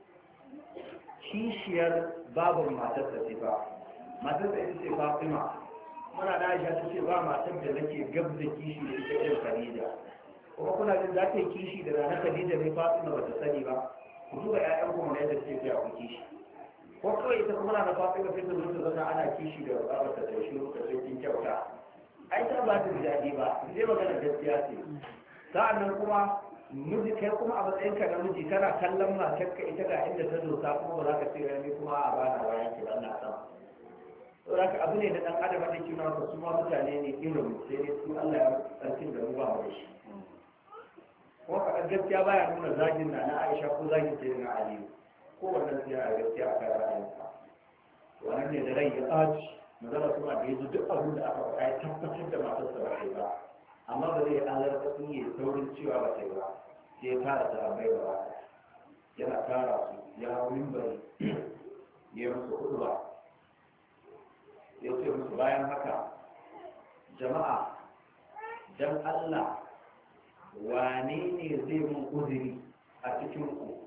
kishiyar babin matarsa ce ba matarsa ita ce Fatima muna da Aisha ta ce ba matar da nake gab da kishi da ita ɗin Khadija kuma kuna jin za ta yi kishi da ranar Khadija ne Fatima ba ta sani ba ku duba ƴaƴan kuma yadda suke fiya ku kishi ko kawai ita kuma na Fatima sai ta zo ta zauna ana kishi da babarta ta shi ta ce kin kyauta ai ta ba ta daɗi ba sai magana gaskiya ce sa'annan kuma miji kai kuma a matsayin ka namiji kana kallon matarka ita ga inda ta dosa kuma ba za ka ce ni kuma a bana bayan ki ba na sama saboda haka abu ne da ɗan adam da kina masa su ma mutane ne irin sai dai su Allah ya tsarkin da mu ba mu da shi kuma faɗar gaskiya baya nuna zagin na Aisha ko zagin sai na Aliyu ko wannan sai a gaskiya a kan ra'ayinsa wannan ne da rai ya tsaci magana suna da yanzu duk abin da aka faɗa ya tabbatar da matarsa ba ta yi ba amma ba zai alarta sun yi saurin cewa ba ta yi ba sai ya tara sahabbai ba yana tara su ya hau mimbari ya musu kudu ba ya ce musu bayan haka jama'a dan Allah wane ne zai mun uzuri a cikin ku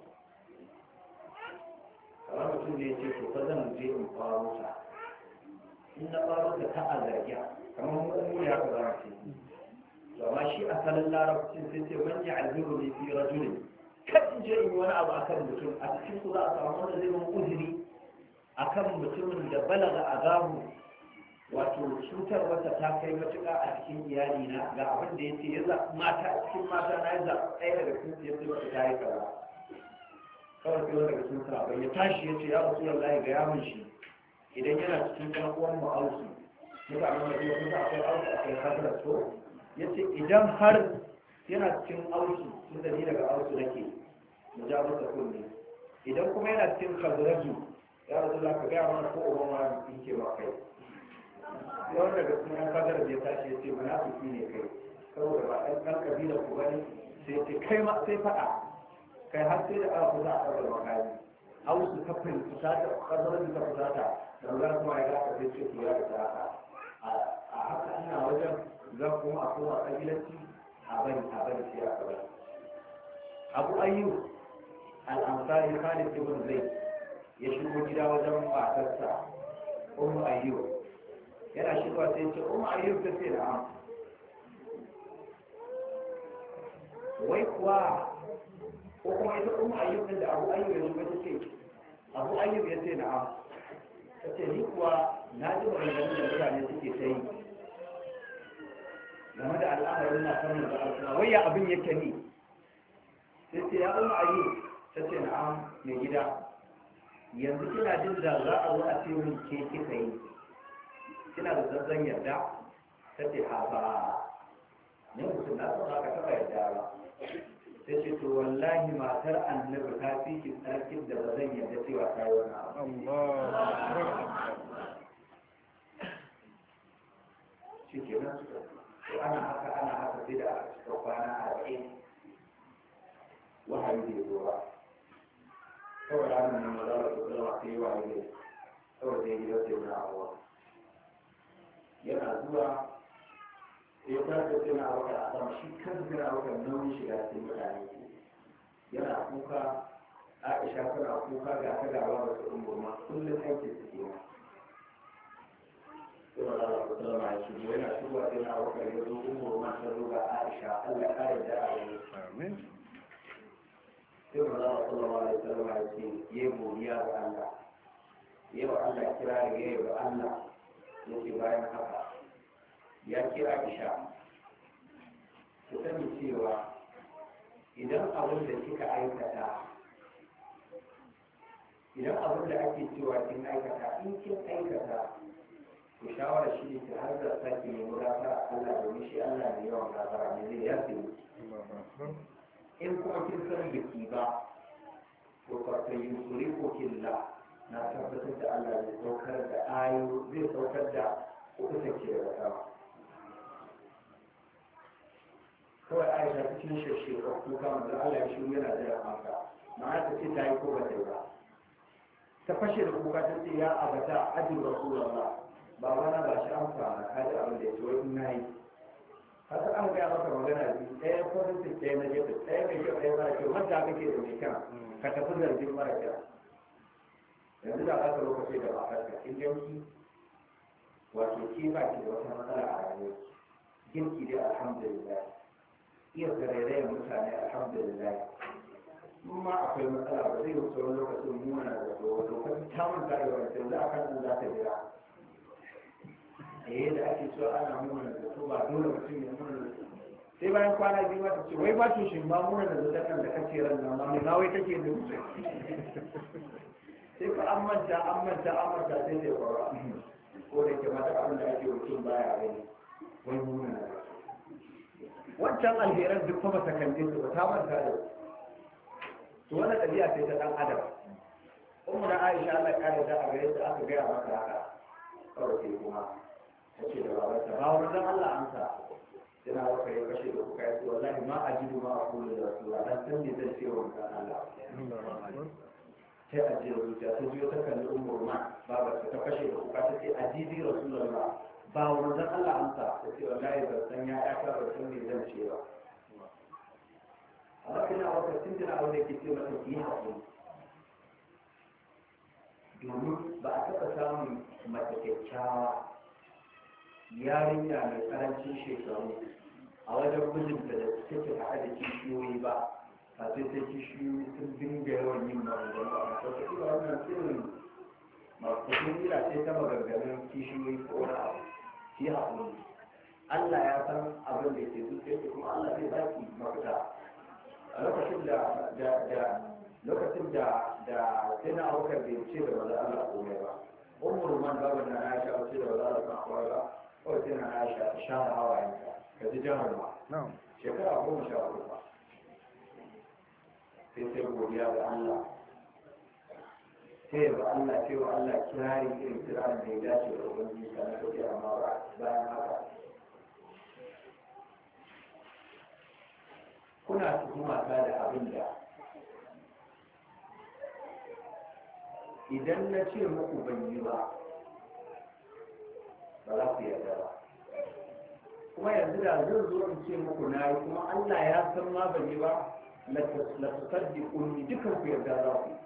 kamar mutum ne ya ce to fa zan je in faro ta in na faro ta a zargiya kamar mu ya ka zama ce to amma shi asalin larabcin sai ce man ya aziru ne fi rajulin kan je in wani abu akan mutum a cikin ku za a samu wanda zai mun uzuri akan mutumin da balaga azabu wato cutar wata ta kai matuƙa a cikin iyali na ga abin da ya ce ya zaɓi mata a cikin mata na ya zaɓi ɗaya daga cikin ya ce wata ta yi kaza kawai sai daga cikin sahabbai ya tashi ya ce ya rasu wallahi ga yamin shi idan yana cikin ɗan uwan mu ausu mutanen da kuma kusa akwai ausu akwai hadar so ya ce idan har yana cikin ausu tun da ni daga ausu nake mu ja masa kunne idan kuma yana cikin khazraju ya rasu za ka gaya mana ko uban wani in ke ba kai yawan daga cikin yan kadar da ya tashi ya ce munafiki ne kai saboda ba ɗan kabilar ku bane sai ce kai ma sai faɗa kai har sai da aka kusa a ɗaukar makami ausu ka fusata kazarar da fusata da ruwan kuma ya gaka sai ce ku ya da haka a haka ina wajen zan kuma a koma kabilanci a bari sai a bari abu ayyub al-ansari khalid ibn zaid ya shigo gida wajen matarsa ummu ayyub yana shigowa sai ce ummu ayyub ta ce na'am wai kuwa ko kuma ita ummu ayyub din da abu ayyub ya shigo ta ce abu ayyub ya ce na'am ta ce ni kuwa na ji maganganun da mutane suke ta yi game da al'amarin na sanin da al'umma wai ya abin yake ni sai ce ya ummu ayyub ta ce na'am mai gida yanzu kina jin da za a zo a ce min ke kika yi kina da zanzan yarda ta ce ha ba ne mutum na son haka taba yarda ba ta ce to wallahi matar annabi ta fi ki tsarkin da ba zan yarda cewa ta yi wani abu shi ke nan to ana haka sai da aka cika kwana 40 wahayi bai zo ba kawai ranar nan maza da kusa da yi wa ne kawai zai yi wasu yana abuwa yana zuwa ya tafi suna wata a sama shi kan suna wata nauyin shiga cikin mutane yana kuka aisha tana kuka ga ta gaba da su umurma kullum aiki su ke sai maza da kusa da mai shigo yana shigowa sai na wata ya zo umurma ta zo ga aisha allah kare da a yi sai maza da sallallahu alaihi wasallam ya ce ya godiya ga Allah ya wa Allah kira ya yi wa Allah ya ce bayan haka ya kira Aisha ki sani cewa idan abin da kika aikata idan abin da ake cewa kin aikata in kin aikata ku shawara shi ne ki har da sake nemi gafara Allah domin shi Allah ne yawan gafara ne zai yafe in kuma kin san biki ba to fa yusuri ko killa na tabbatar da Allah zai saukar da ayo zai saukar da kuka take daga sama kawai Aisha cikin shashshekar kuka wanda Allah ya shiru yana jira maka ma'ana ta ce ta yi ko ba ta yi ba ta fashe da kuka ta ce ya abata ajin rasulullah ba wani ba shi amfana ka ji abin da ya ce wai ina yi haka an gaya maka magana biyu ɗaya positive ɗaya negative ɗaya mai kyau ɗaya mara kyau wanda kake da mai kyau ka tafi zargin mara kyau yanzu da aka lokaci da matarka in yanki wato ke ba ki da wata matsala a rayuwa girki dai alhamdulillah iya tarairayen mutane alhamdulillah in ma akwai matsala ba zai wuce wani lokacin muna da lokacin tamun tarewa da yanzu akan nan za ta jira da ake cewa ana muna da su ba dole mutum ya muna da su sai bayan kwana biyu mata ce wai ba to shi ba muna da zaton da kace ran nan ma na wai kake da su sai ka an manta sai ta fara ko da ke mata abin da ake mutum baya gani wai nuna na wancan alheran duk kuma ta kalle su ba ta manta da to wannan ɗabi'a ce ta ɗan adam ummu da Aisha Allah ya kare ta a gare ta aka gaya maka haka kawai sai kuma ta ce da babarta ba wannan Allah an sa yana waka ya kashe da kuka yi wallahi ma ajibu ma aqulu da rasulullah dan san me zan ce wa Allah sai a je zuciya ta biyo ta kalli ummu ma babarta ta kashe da kuka ta ce ajibi rasulullah ba wannan Allah an sa ta ce wallahi ban san ya ka ba san me zan ce ba amma kina wata tintina wanda yake ce mata ki haƙuri domin ba a taɓa samun mace kyakkyawa yarinya mai karancin shekaru a wajen mijinta da take haɗa da kishiyoyi ba a sai sai kishiyoyi sun dinga yawan yin maganganu a masu ila wannan tsirin masu ila ce ta maganganun kishiyoyi ko wani abu shi haƙuri Allah ya san abin da ke zuciya ce kuma Allah zai baki mafita a lokacin da sai na aukar da ce da maza Allah komai ba umar man babu na Aisha ce da maza Allah komai ba kawai sai na Aisha ta share hawayenta ka ji jihar ma shekara 14 ba sai godiya ga Allah sai ba Allah ce wa Allah kirari irin kirarin da ya dace da ubangiji kana kake amma ba bayan haka kuna tuhuma ta da abin da idan na ce muku ban yi ba ba za ku yarda ba kuma yanzu da zan zo in ce muku na yi kuma Allah ya san ma ban yi ba la tusaddiquni dukan ku yarda za ku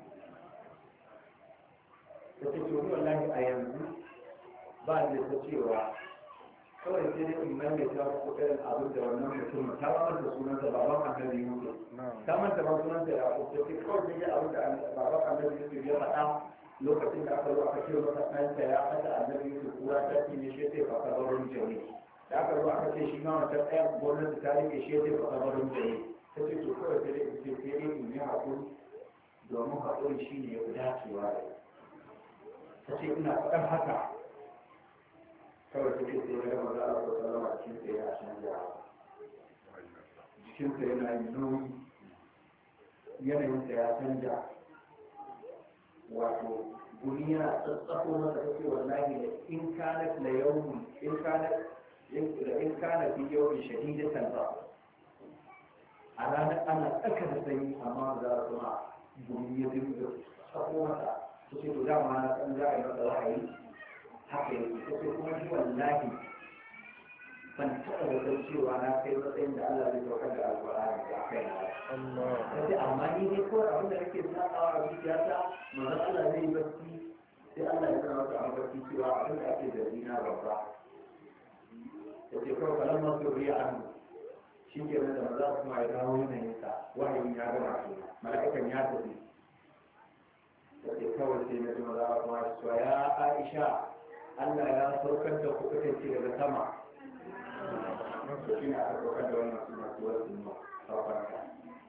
ta ce wallahi a yanzu ba da ta cewa kawai sai dai in mai ta ko irin abin da wannan mutum ta ba manta sunansa baban annabi Yusuf ta manta ba sunansa ya ko sai kawai sai dai abin da baban annabi Yusuf ya faɗa lokacin da aka zo aka ce masa ɗansa ya faɗa annabi Yusuf kura ta ce ne shi sai fa kabarin jami da aka zo aka ce shi ma wata ɗaya gwamnati ta rike shi sai fa kabarin jami ta ce to kawai sai dai in ce sai dai in yi haƙuri domin haƙuri shi ne ya fi dacewa da ta ce ina faɗar haka kawai take sai ya gama da Allah sallama cikin sai ya canja jikin sa yana yin nauyi yanayin sa ya canja wato guri yana tsatsako masa take wallahi da in kana la yawmi in kana fi yawmi shadidatan ba a ranar ana tsaka da sanyi amma za a kuma guri ya dinga tsako masa to sai to dama na san za a yi masa wahayi haka yake ta ce kuma shi wallahi ban taɓa da cewa na kai matsayin da Allah zai saukar da alƙur'ani da aka yi ta ce amma ni dai kawai abin da nake sakawa a zuciyata manzon Allah zai yi barci sai Allah ya sa masa a barci cewa abin da ake da zina babba ta ce kawai kalan masu riya an shi ke nan da maza kuma ya dawo yanayinsa wahayin ya gama shi mala'ikan ya tafi ta ce kawai sai na ji maza kuma ya cewa ya Aisha Allah ya saukar da kuɗin ce daga sama shi ne aka saukar da wannan suna tuwar suna saukarta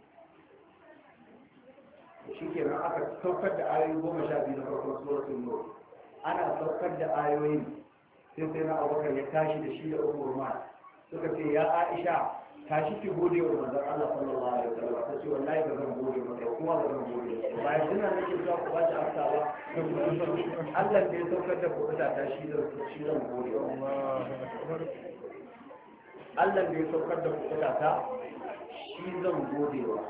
shi ke nan aka saukar da ayoyi 12 na farkon suwar suna ana saukar da ayoyin sai na Abubakar ya tashi da shi da Umar suka ce ya Aisha tashi ki gode wa manzon Allah sallallahu alaihi wasallam ta ce wallahi ba zan gode maka kuma ba zan gode bayan suna nake cewa ku ba shi amsa ba Allah ne ya saukar da ku ta shi zan gode wa Allah ne ya saukar da ku ta shi zan gode wa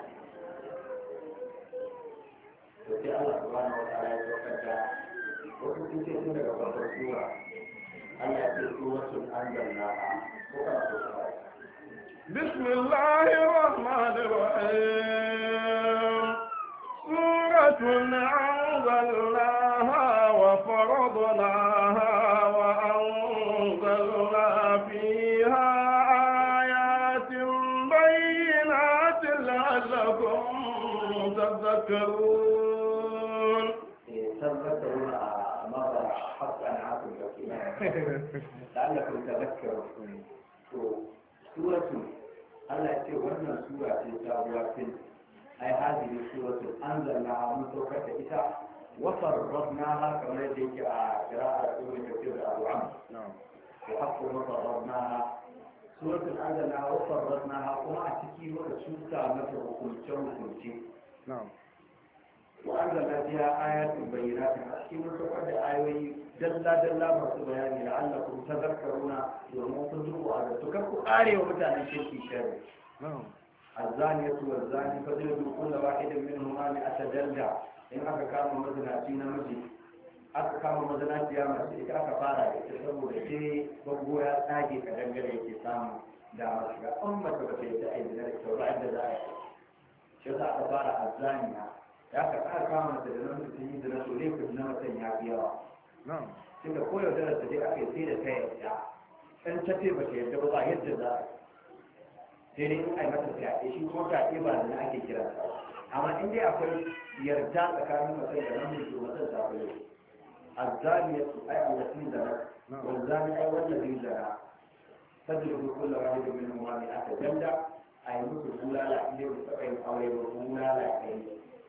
to sai Allah subhanahu wa ta'ala ya saukar da wasu sun ce tun daga farkon sura Allah ya ce suratul anzalnaha ko kana so ka بسم الله الرحمن الرحيم سورة أنزلناها وفرضناها وأنزلنا فيها آيات بينات لعلكم تذكرون تذكرون ماذا حق أن عاكم لعلكم تذكرون سورة Allah ce wannan sura ce sabuwa fil ai hadhihi suratu anzalnaha mun saukar da ita wa farradnaha kamar yadda yake a qira'ar ibn kathir da Abu Amr wa haqqu ma farradnaha suratul anzalnaha wa farradnaha kuma a ciki muka cuta mata hukunce wa anzalna fiha ayatin bayyinatin a cikin mun saukar da ayoyi dalla masu bayani la'allakum tadhakkaruna domin kun zuwa da to kan ku kare wa mutanen shirki sharri الزانية والزاني فجلدوا كل واحد منهما 100 جلدة إن aka kama mazinaci namiji aka kama mazinaci ya mace ita aka fara da ita saboda sai bango ya tsage ka dangare yake samu damar shiga an mace ba ta yi ta aiki da kyau ba inda za a yi shi yasa aka fara azzaniya ya ka aka kama mace da namiji sun yi zina so laifin na mutum ya fi yawa tunda koyar da ta je aka yi sai da ta yarda in ta ce ba ta yarda ba yadda za a yi sai dai in ai mata fyaɗe shi kuma fyaɗe ba da ake kira sa amma in dai akwai yarda tsakanin mutum da namiji to mutum ta fi yau azzaniyatu ai allati zana wal zani ai wallazi zana fajru kullu wahidin minhum ma aka janda ai musu bulala inda ba ta kai aure ba bulala kai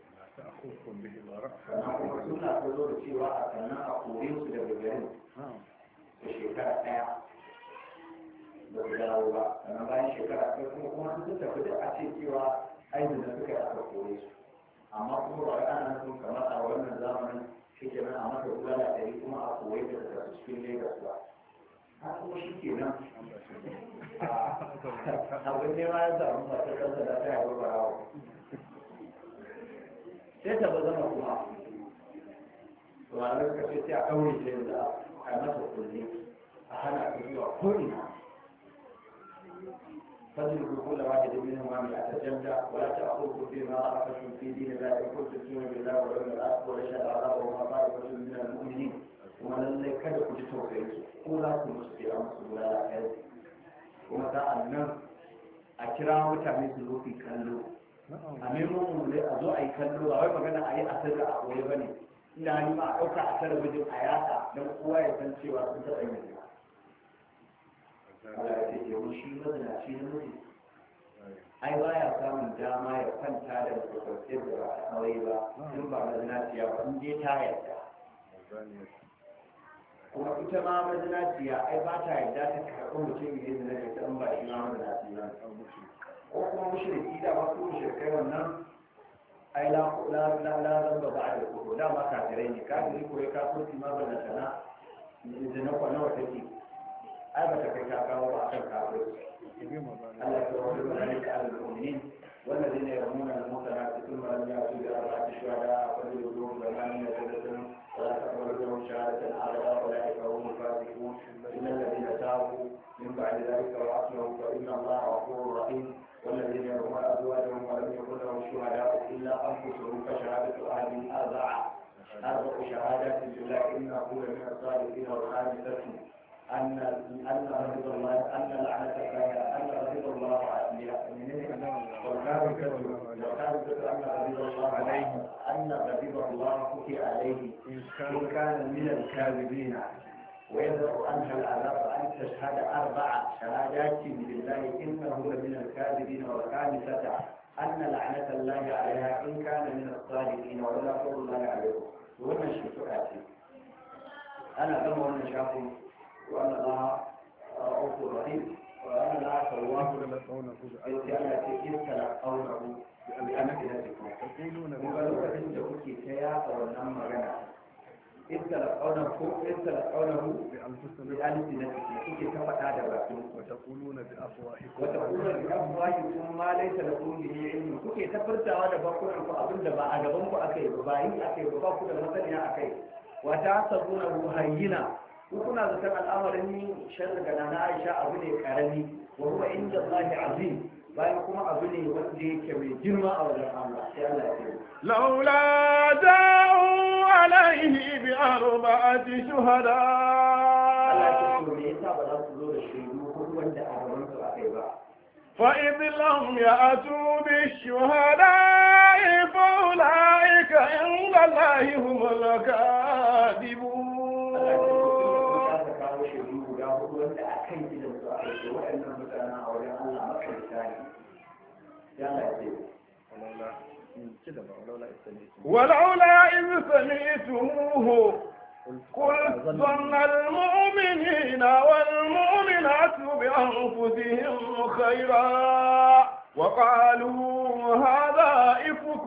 kuma suna ta zo da cewa a sannan a kore su daga garin da shekara ɗaya ba su dawo ba sannan bayan shekara ɗaya kuma sun tafi da a ce cewa aiki da suka yi aka kore su amma kuma ba ana sun kamar a wannan zamanin shi ke nan a masa kula da ɗari kuma a kore da daga cikin Lagos ba har kuma shi ke nan abin ne ma ya samu masu kansa da ta yi barawa sai ta ba zama kuma to a lokacin sai a ɗaure ta yanzu a masa kulle a hana ta zuwa ko'ina فاجلدوا كل واحد منهما 100 جلدة ولا تأخذكم فيما أخذتم في دين الله إن كنتم تؤمنون بالله واليوم الآخر وليس آباؤهما طائفة من المؤمنين ومن لم يكن كتوفيه ولا تمسكي أمسك ولا أحد ومتى أنم أكرام وتعمل في كلو أميرهم لأزوء أي كلو وهو مكان أي أسر أقوي بني إن ما أوقع أسر وجب حياتا لم قوة يتنسي وأسر أيضا Allah ya ce yau shi mazinaci na mutu ai ba ya samun dama ya kwanta da makwabcin da ba a kawai ba in ba mazinaciya ba in je ta yarda kuma ita ma mazinaciya ai ba ta yarda ta karɓi mutum ya yi zina da ita in ba shi ma mazinaci ba ko kuma mushriki da wasu mushrikai wannan ai la zamba ba a da kuku dama kafirai ne kafiri ko ya kafirci ma ba da sana zina kwanawa take ai ba ta kai ta kawo ba a kan kafin Allah ya rabu da ne ka al-mu'minin والذين يرمون المحصنات ثم لم يأتوا بأربعة شهداء فليجلدوهم ثمانية جلدة ولا تقبل لهم شهادة أبدا أولئك هم الفاسقون إلا الذين تابوا من بعد ذلك وأصلحوا فإن الله غفور رحيم والذين يرمون أزواجهم ولم يكن لهم شهداء إلا أنفسهم فشهادة أهلهم أربع شهادات بالله إنه لمن الصادقين والخامسة أن غضب الله أن لعنة الله أن غضب الله والخامسة أن غضب الله عليه أن غضب الله فتي عليه إن كان من الكاذبين ويدرأ عنها العذاب أن تشهد 4 شهادات بالله إنه لمن الكاذبين والخامسة أن لعنة الله عليها إن كان من الصادقين ولا فضل الله عليه وما شفتاتي أنا كما أن شافوا وأن الله رؤوف رحيم وأن الله تواب إذ تلقونه بألسنتكم وقالوا إن كنت سياق ونعم غنى إذ تلقونه بألسنتكم كنت كفت هذا باكم وتقولون بأفواهكم ما ليس لكم به علم كنت تفرت هذا باكم فأظن بأعجبكم أكيد وباهي أكيد وباكم المثنى أكيد وتعصبونه هينا وكنا ذكر الأمر أني شرق لنا عائشة أبني كرمي وهو عند الله عظيم بايكم أبني ودي كمي جرم أو الله لولا جاءوا عليه بأربعة شهداء فإذ لم يأتوا بالشهداء فأولئك عند الله هم الكاذبون wanda a kan gidan su a kai waɗannan mutanen a wajen Allah makarita ne ya lafiya ولولا إذ سمعتموه قل ظن المؤمنين والمؤمنات بأنفسهم خيرا وقالوا هذا إفك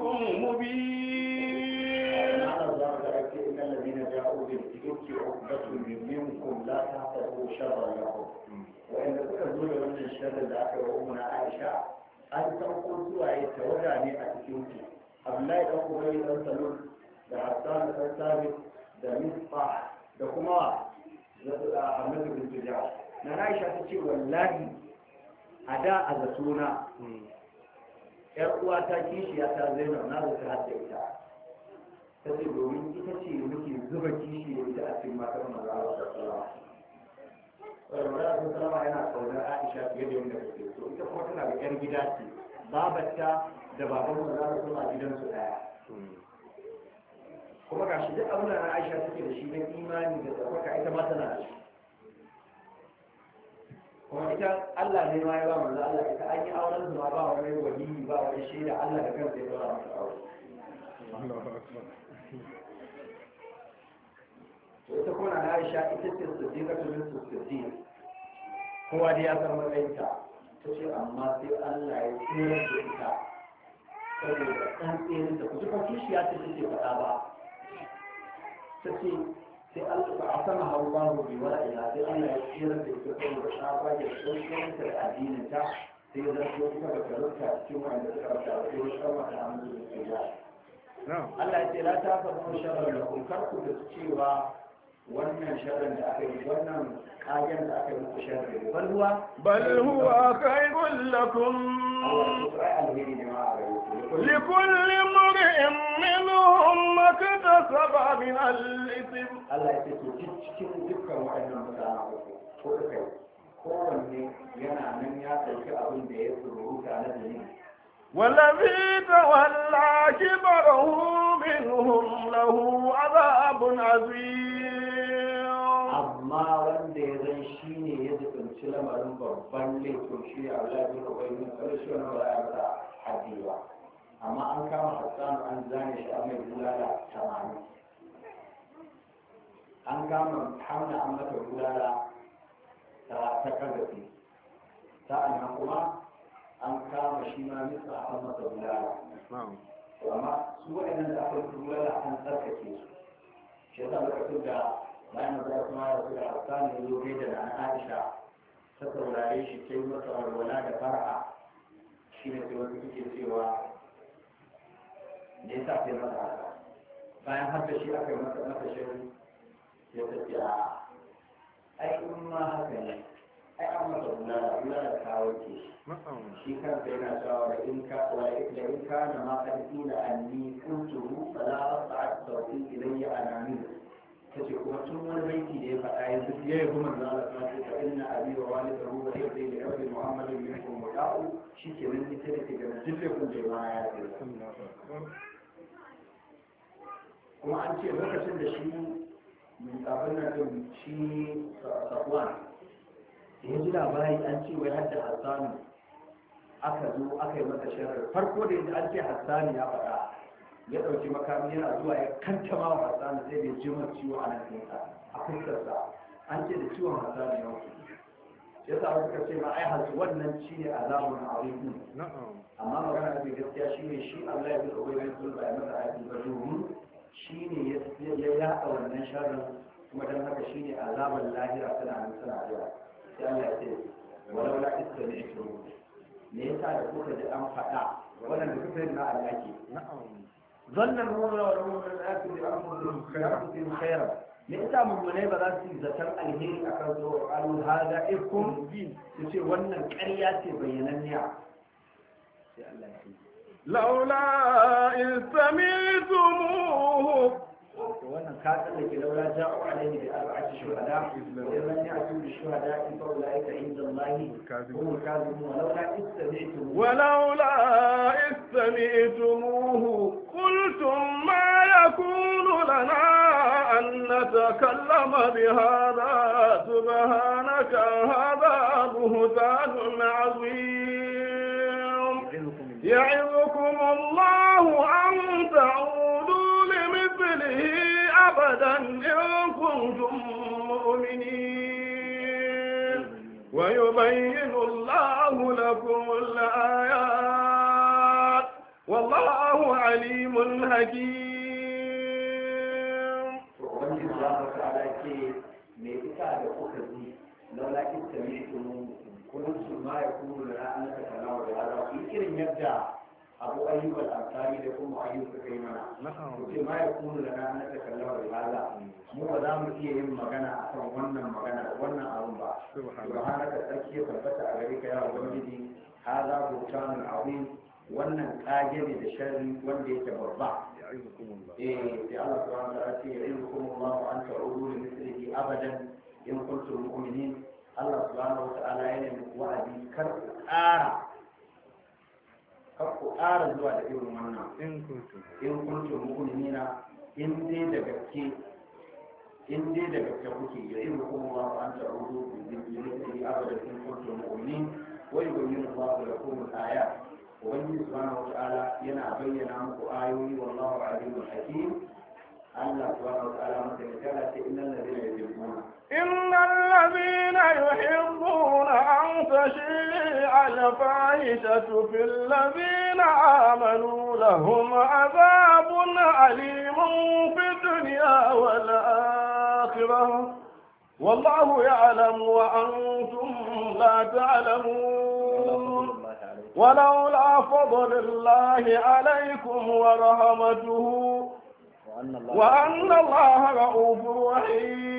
مبين. إن الذين جاءوا بالإفك عقبة منكم لا تحسبوا شرا لكم وإن تكذبوا من الشر ذاك وأمنا عائشة أن تقول سوى توجعني أتكيوتي Abdullahi ɗan Ubayy ɗan Salul da Hassan ɗan Sabit da Misbah da kuma Ahmadu bin Tujah. Na Aisha ta ce wallahi a da a zatona ƴar uwata kishiya ta Zainab na zata hadda ita. Ta ce domin ita ce muke zuba kishi da ita a cikin matar manzo Allah sallallahu alaihi wasallam yana kaunar Aisha fiye da yadda kake so. Ita kuma tana da ƴar gida ce babarta da baban mu za su a gidansu daya kuma ga shi duk abin da Aisha take da shi na imani da tsarkaka ita ma tana da shi kuma ita Allah ne ma ya ba manzo Allah ita an yi auren su ma ba wani wali ba wani shaida Allah da kansa ya fara masa aure ita kuma na Aisha ita ce siddiqatu bint siddiq kowa da ya san matsayinta ta ce amma sai Allah ya tsira da ita saboda ɗan tsirin da kuji fakishi ya ce take faɗa ba ta ce sai Allah ba a sama hau ba mu bi wala ila sai Allah ya tsira da ita saboda ta ba da tsohonta da addinin ta sai ya zarto ita ba ta rufta cikin wanda suka rufta ba sai ya sama da hamdu da ke ya Allah ya ce la ta fa mu sharar da kun karku da cewa wannan sharar da aka yi wannan kayan da aka yi muku sharar bal huwa khairul lakum لكل امرئ منهم ما اكتسب من الإثم. Allah ya ce to cikin dukkan waɗannan mutane ko kai kowanne yana nan ya ɗauki abin da ya rubuta na dalili. والذي تولى كبره منهم له عذاب عظيم. Amma wanda ya zan shi ne ya jibanci lamarin babban laifin shi a wajen rubayin ƙarshe wani ba a masa haddi ba. Amma an kama Hassan an zane shi a mai bulala 80. An kama Hamna an mata bulala ta ƙarfafi. Sa'annan kuma an kama shi ma nisa an masa bulala. Amma su waɗannan da aka yi bulala an tsarkake su. Shi yasa lokacin da bayan da kuma ya rasu da Hassan ya zo da na Aisha ta saurare shi ta yi masa walwala da fara'a. Shi ne sai wasu suke cewa da ya sa sai masa haka bayan har da shi aka yi masa shirin ya tafi a ai in ma haka ne ai an masa kula da kawo ke shi kansa yana cewa da in ka na ma ƙarfi da anni kuntuhu fala asa'at sautin ilayya anani tace kuma tun wani baiti da ya faɗa ya zuci ya yi kuma da Allah ta ce fa inna abi wa walidahu wa yadi li abdi muhammadin minkum muta'u shi ke nan ita da ke ganin dukkan kun da ma ya ce kuma an ce lokacin da shi abin nan din shi Safwan ya ji labari an ce wai hadda Hassanu aka zo aka yi masa sharri farko da yadda an ce Hassanu ya faɗa ya ɗauki makami yana zuwa ya kantama wa Hassanu sai da ji masa ciwo a nan ɗinsa a fuskarsa an ce da ciwon Hassanu ya wuce ya sa suka ce ma ai hasu wannan shi ne azabun azim amma magana da gaskiya shi ne shi Allah ya bi ubangiji sun bai masa aiki ba domin shi ne ya yaɗa wannan sharrin kuma don haka shi ne azaban lahira suna nan suna jira sai Allah ya ce walau la iska ne ake me yasa da kuka ji an faɗa wannan da kuka yi na alaki zannan ruwan rawar da ake da an khairan me yasa mummunai ba za su yi zaton alheri akan zo al-hada ikum su ce wannan ƙarya ce bayyananniya sai Allah ya yi لولا إذ سمعتموه wannan ka tsallake laula ja'u alaihi bi arba'ati shuhada idan ya'tu bi shuhada fa ulaika inda Allah hum kadhibun ولولا إذ سمعتموه قلتم ما يكون لنا أن نتكلم بهذا سبحانك هذا بهتان عظيم يعظكم الله أبدا إن كنتم مؤمنين ويبين الله لكم الآيات والله عليم حكيم. ubangiji subhanahu wata'ala ce me ita da kuka ji laula in sami'tum kuntum ma yakunu lana an natakallama bi hadha irin yadda abu ayyub al-ansari da kuma ayyub suka yi mana ce ma yakunu lana an natakallama bi hadha mu ba za mu iya yin magana akan wannan abun ba subhanaka tsarki tabbata a gare ka ya ubangiji hadha buhtanun azim wannan kage ne da sharri wanda yake babba. في الله سبحانه وتعالى يعظكم الله أن تعودوا لمثله أبدا إن كنتم مؤمنين. الله سبحانه وتعالى يعلم وعدي كرب آرى زوال إبن منا إن كنتم مؤمنين إن دي دقتي كوكي يعظكم الله أن تعودوا لمثله أبدا إن كنتم مؤمنين ويبين الله لكم الآيات. وبني سبحانه وتعالى ينا بينا مكو آيوي والله عليم حكيم. الله سبحانه وتعالى مثل كانت إن الذين يحبون أن تشيع الفاحشة في الذين آمنوا لهم عذاب أليم في الدنيا والآخرة والله يعلم وأنتم لا تعلمون. ولولا فضل الله عليكم ورحمته وأن الله رؤوف رحيم.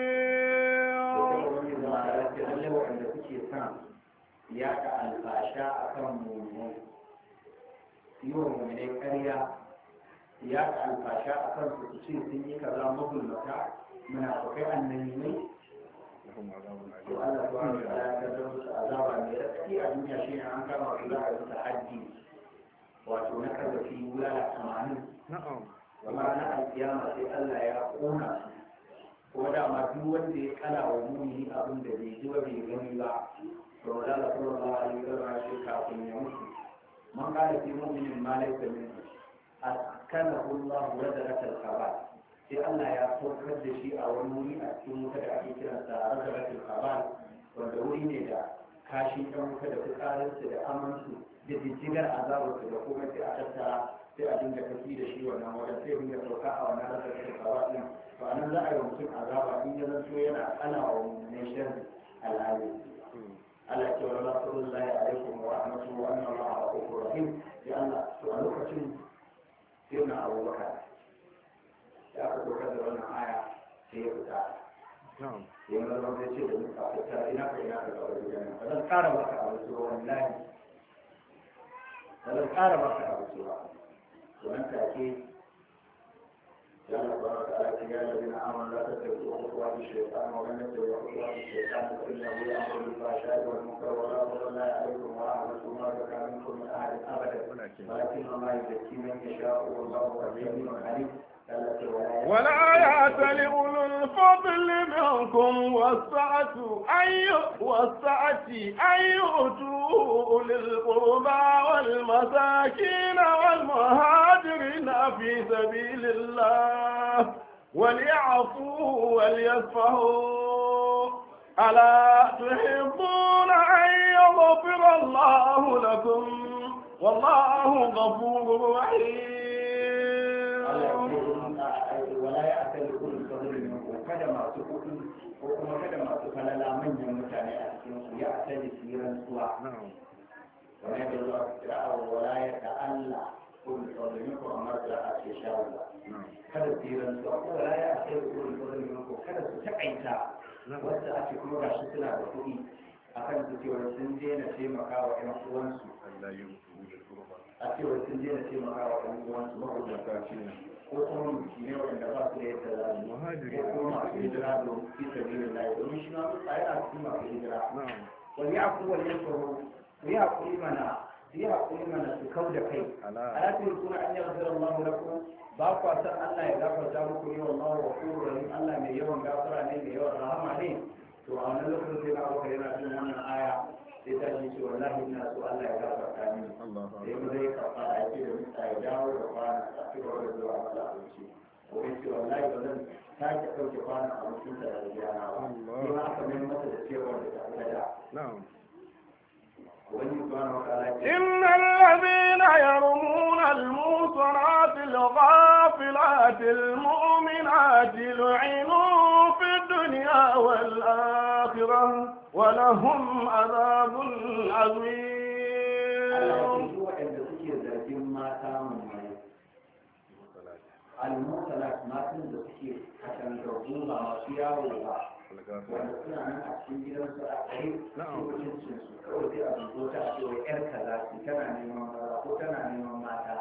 yaka alfasha akan mu yiwa mu ne ƙarya yaka alfasha akan su ce sun yi kaza mabulmata munafikai annabi ne to Allah subhanahu wa ta'ala ya kaddara musu azaba mai raɗaɗi a duniya shine an kama su za a yi musu haddi wato na karfafi wulala 80 kuma na alkiyama sai Allah ya ƙona su kuma dama duk wanda ya kala wa mumini abin da bai ji ba bai gani ba to da Allah sallallahu alaihi wasallam ya ce kafin ya mutu man kana fi mu'minin ma laysa min askanahu Allah wa darakat al-khabar sai Allah ya saukar da shi a wani wuri a cikin wuta da ake kiransa rajaratul khabar wanda wuri ne da kashi ɗan wuta da fitsarinsu da amansu da jijjigar azabarsu da kuma sai a tattara sai a dinga tafi da shi wannan wajen sai dinga sauka a wannan rajaratul khabar din to anan za a yi mutum azaba in ya zanto yana ana wa mummunan sharri al'ali Allah ce wa rahmatullahi alaikum wa rahmatullahi wa anna Allah ghafurur rahim sai Allah to a lokacin sai na abubakar da aka dokar da wannan aya sai ya fita yanzu zama zai ce da muka fita ina ka ga wajen jami'a ba zan ƙara maka a wasu wallahi ba zan ƙara maka a wasu ba to nan take ya Allah ba ta ala ya yi na aman la ta tabu khutwat shaytan wa man tabu khutwat shaytan fa innahu ya'muru bil fahsha'i wal munkari wa la ilaha alaykum wa rahmatullahi wa barakatuh minkum min ahadin abada walakin Allah yuzakki man yasha'u wallahu ghafurun halim. ولا يأتل أولو الفضل منكم والسعة أن يؤتوا أولي القربى والمساكين والمهاجرين في سبيل الله وليعفوا وليصفحوا ألا تحبون أن يغفر الله لكم والله غفور رحيم. ولا يأتل أولو الفضل منكم kada masu kuɗi ko kuma kada masu falala manyan mutane a cikin su ya atali su yi rantsuwa kamar yadda zuwa kira'a wala ya ta'alla ulul fadli minkum amma kira'a ce shawara kada su yi rantsuwa ko wala ya atali ulul fadli minkum kada su taƙaita wanda ake kuma gashi suna da kuɗi akan su cewa sun daina taimaka wa ƴan uwansu a cewa sun daina taimaka wa ƴan uwansu maƙwabta ko kuma mutum ne wanda ba su da yadda za su ko kuma masu hijira don fi sabilin lahi domin shi ma su tsaye a cikin masu hijira wani ya kuwa ne tsoro su yi haƙuri mana su kau da kai alatin kuna an yaghfira Allahu lakum ba kwa san Allah ya gafarta muku ne wallahu ghafurur rahim Allah mai yawan gafara ne mai yawan rahama ne to a wannan lokacin sai na abokan yana cikin wannan aya sai ta shi ce wallahi ina so Allah ya gafarta mini sai mu zai kafa a yake da mutane ya dawo da kwana a cikin wani zuwa masa abinci ko ya ce wallahi ba zan sake ɗauke kwanan abincin da daga gidana ba sai ma aka mai masa da cewa da ta da na'am إن الذين يرمون المحصنات الغافلات المؤمنات لعنوا في الدنيا والآخرة ولهم عذاب عظيم. المرسلات ما تنزل كثير حتى نجربوها ما فيها ولا wanda suna nan a cikin gidansu a tsaye cikin su kawai sai a zuzo ta a cewa yar kaza ce tana neman maza ko tana neman mata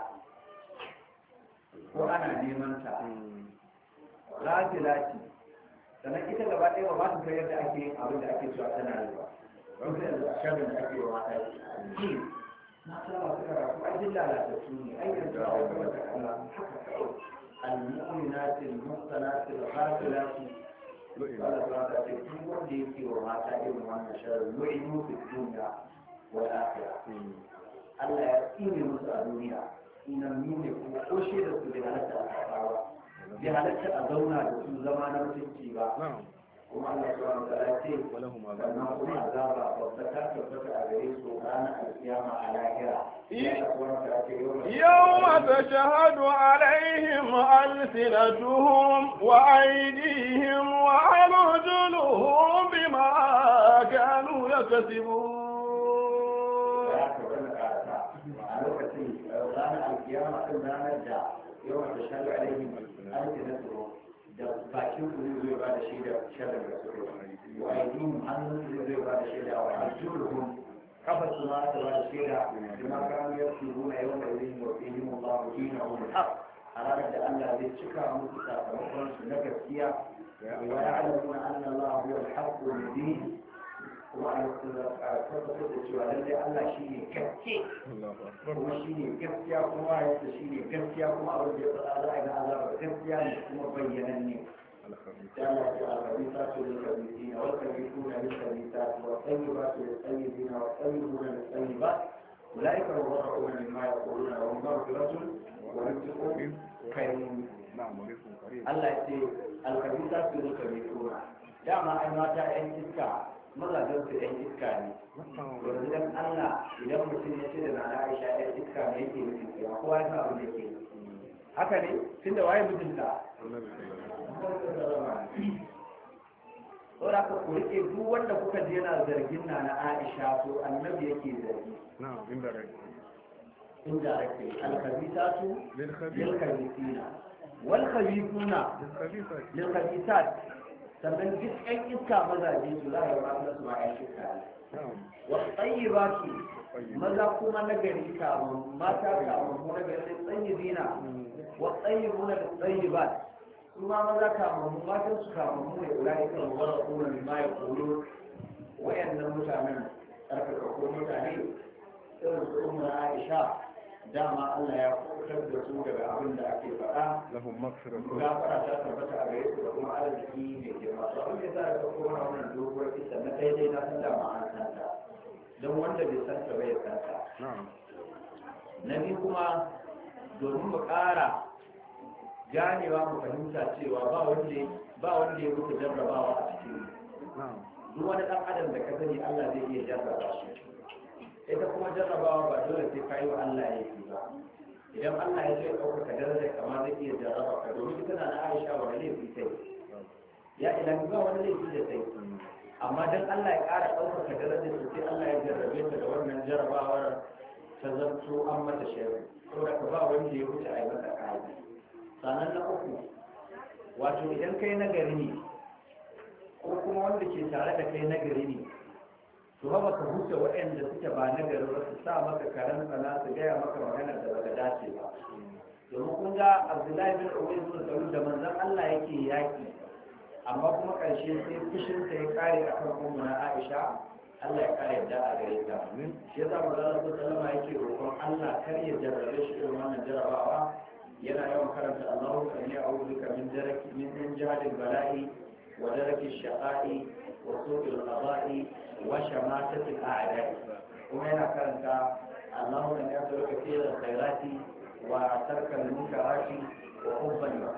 ko ana neman ta lati sannan ita gaba ɗaya ba ta san yadda ake yin abin da ake cewa tana yi ba don sai yanzu a shagon da ake yi wa mata ce mata masu karatu ai jin lalatattu ne ai yanzu a wata wata kala haka kawai al-mu'minati al-muhsanati al-ghafilati قال تعالى في وجهه وما تعلم عن شر لعنوا في الدنيا والآخرة ألا يأتيني مسألة الدنيا إن منك وشيء بهلك الأخوة بهلك أدونا زمان وتجيبا وما الله سبحانه وتعالى ولهم عذاب وفتاة أغريس وكان القيامة على هرة يوم تشهد عليهم ألسنتهم وأيديهم وأرجلهم بما كانوا يكسبون. يوم تشهد عليهم ألسنتهم da bakin ku zai ba da shaida shaidar da suka yi wa aidin hannun su zai ba da shaida wa arjuluhum kafa su ma ta ba da shaida da ma kan ya su gona yau da yin wa fihim Allah dinahum haq a ranar da Allah zai cika musu sakamakon su na gaskiya wa ya'lamuna anna Allah huwa al-haqq al-mubin kuma a tabbatar da cewa lallai Allah shi ne gaske kuma shi ne gaskiya kuma yadda shi ne gaskiya kuma abin da ya faɗa za a ga azabar gaskiya ne kuma bayyananne. Allah ya alkhabisa su lil khabisina wal khabisuna lil khabisat wa tayyibatu lil tayyibina wa tayyibuna lil tayyibat ulaika mubarra'una mimma yaquluna wa maghfiratun wa rizqun karim. Allah ya ce alkhabisa su lil khabisuna dama ai mata ƴan iska mazajen su ɗan iska ne yanzu dan Allah idan mutum ya ce da na Aisha ɗan iska ne yake nufin kewa kowa ya san abin da ke haka ne tunda waye mutunta ko da ka rike duk wanda kuka je yana zargin na Aisha to annabi yake zargi indirectly al-khabithatu lil-khabithina wal-khabithuna lil-khabithat sannan duk ƴan iska mazaje su za a yi masu su ma'yan iska wa tsayi ba su maza kuma na gari kamun mata kamun mu na gari tsayi zina wa tsayi muna da tsayi ba su ma maza kamun mu matan su kamun mu ne ulai kan wara kuma ne ma ya koyo wayannan mutanen tsarkakakku mutane irin su umma Aisha dama Allah ya kubutar da su daga abin da ake faɗa lahum maghfiratun gafara ta tabbata a gare su da kuma arziki mai girma to abin da za ka kuma wannan doguwar kisa na daidai na san dama an san ta don wanda bai san ta bai san ta na biyu kuma domin mu ƙara ganewa mu fahimta cewa ba wanda ya mutu jarrabawa a cikin duk wani ɗan adam da ka sani Allah zai iya jarraba shi ita kuma jarrabawa ba dole sai ka yi wa Allah ya yi ba idan Allah ya ce ɗaukaka darajar kama zai iya jarraba ka domin ita na Aisha wani laifi sai ya idan ba wani laifi da sai amma dan Allah ya ƙara ɗaukaka darajar su sai Allah ya jarrabe ta da wannan jarrabawar ta zanto an mata shari saboda ka ba wanda ya wuce a yi mata ƙari sannan na uku wato idan kai nagari ne ko kuma wanda ke tare da kai nagari ne to ba ka huce waɗanda suke ba na gari ba su sa maka karen sana su gaya maka magana da baka dace ba domin kun ga Abdullahi bin Ubay bin Salul da manzon Allah yake yaki amma kuma ƙarshe sai fushin sa ya kare akan ummu na Aisha Allah ya kare da a gare ta shi yasa manzon Allah sallallahu alaihi yake roƙon Allah kar ya jarrabe shi irin wannan jarabawa yana yawan karanta Allahu inni a'udhu bika min jahadil bala'i wa daraki shaqa'i wa su'il qada'i وشماتة الأعداء وما كانت اللهم إني أسألك كثير الخيرات وترك المنكرات وحب المساجد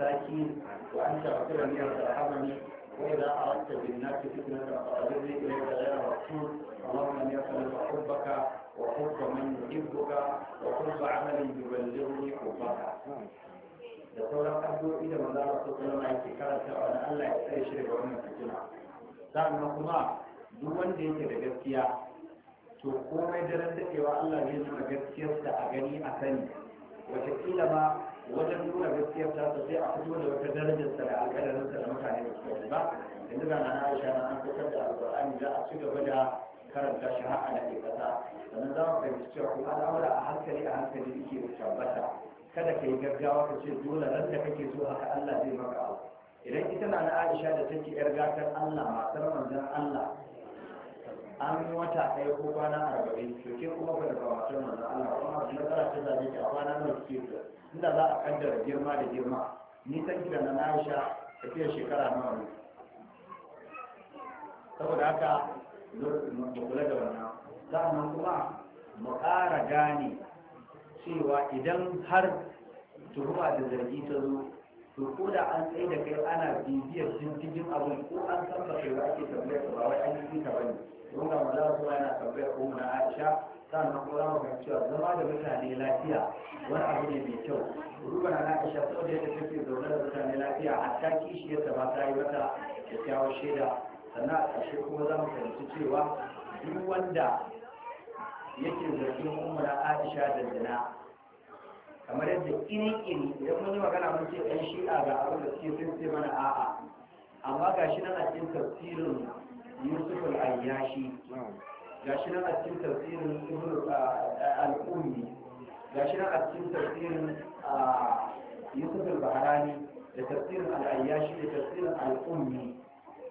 المساكين وأن تغفر لي وترحمني وإذا أردت بالناس فتنة فأجرني إليك غير مقصود اللهم إني أسألك حبك وحب من يحبك وحب عمل يبلغني حبك. da sauran addu'o'i da manzo Allah sallallahu alaihi yake karantawa da Allah ya tsare shi daga wannan fitina. Sannan kuma duk wanda yake da gaskiya to komai daren daɗewa Allah zai nuna gaskiyarsa a gani a sani. Wataƙila ma wajen nuna gaskiyarsa sai a fito da wata darajarsa da alƙadarinsa da mutane da suka ba. Yanzu ga na Aisha na an fitar da Alƙur'ani za a ci gaba da karanta shi har a nake ƙasa. Sannan za mu fahimci cewa kuma al'amura a hankali yake tabbata. Kada ka yi gaggawa ka ce dole ran da kake so haka Allah zai maka abu. Idan ita na Aisha da take yar gatan Allah matar manzon Allah an yi wata ɗaya ko kwana 40 to ke kuma ba da matar manzon Allah kuma a nasara ta zabe ki a kwana nawa kike so inda za a kaddara girma da girma ni san ki da na Aisha tafiyar shekara nawa ne. Saboda haka mu kula da wannan sannan kuma mu ƙara gane cewa idan har tuhuma da zargi ta zo to ko da an tsaye da kai ana bibiyar jinjin abin ko an san ba kai ba ake tambayar ba wai an yi ta bane don ga maza su yana tambayar ko na Aisha sannan kuma za mu ga cewa zama da mutane lafiya wani abu ne mai kyau ruba na Aisha saboda yadda take zaune da mutane lafiya hatta kishiyarta ma ta yi mata kyakkyawar shaida sannan a ƙarshe kuma za mu fahimci cewa duk wanda yake zargin umar Aisha da zina kamar yadda iri idan mun yi magana mun ce ɗan shi'a ga abin da suke sun ce mana a'a amma ga shi nan a cikin tafsirin Yusuf al-Ayyashi ga shi nan a cikin tafsirin Ibn al-Ummi ga shi nan a cikin tafsirin Yusuf al-Bahrani da tafsirin al-Ayyashi da tafsirin al-Ummi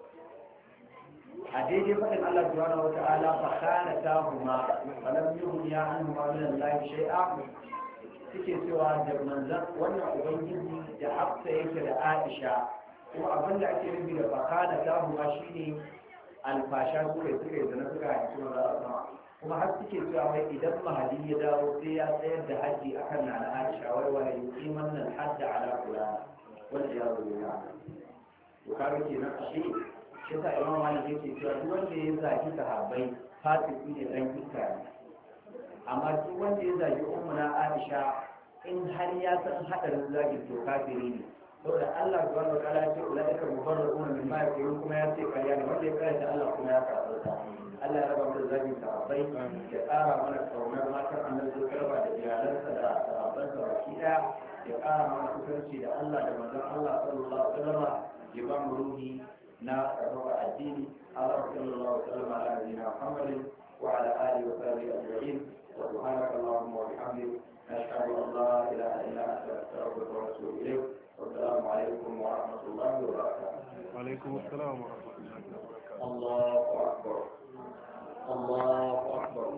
a daidai faɗin Allah subhanahu wa ta'ala fa kana tahuma falam yughniya anhuma min Allah shay'a suke cewa da manzan wannan ubangiji da Hafsa yake da Aisha kuma abin da ake nufi da fa kana tahuma shine alfasha suka yi zina suka haifi maza a kuma har suke cewa wai idan mahadi ya dawo sai ya tsayar da haji akan na Aisha wai wani yuqiman nan hadda ala fulana wanda ya zo ya to kaga kenan ashe shi sa imam malik yake cewa duk wanda ya zagi sahabbai fasiki ne dan iska ne amma duk wanda ya zagi ummuna Aisha in har ya san hadarin zagin to kafiri ne saboda Allah subhanahu wa ta'ala ya ce ulaika mubarra'una mimma yaqulun kuma ya ce kariya ne wanda ya karanta Allah kuma ya karanta Allah ya raba mu da zagin sahabbai ya tsara mana kaunar matan annabi sallallahu alaihi da iyalansa da sahabbansa baki daya ya ƙara mana kusanci da Allah da manzon Allah sallallahu alaihi wasallam ya ba mu ruhi na karfafa addini Allah sallallahu alaihi wasallam ala nabiyina Muhammadin wa ala alihi wa sahbihi ajma'in wa subhanaka allahumma wa bihamdik nashhadu an la ilaha illa anta astaghfiruka wa atubu ilayk wa assalamu alaikum wa rahmatullahi wa barakatuh. Wa alaikum assalam wa rahmatullahi wa barakatuh. Allahu akbar Allahu akbar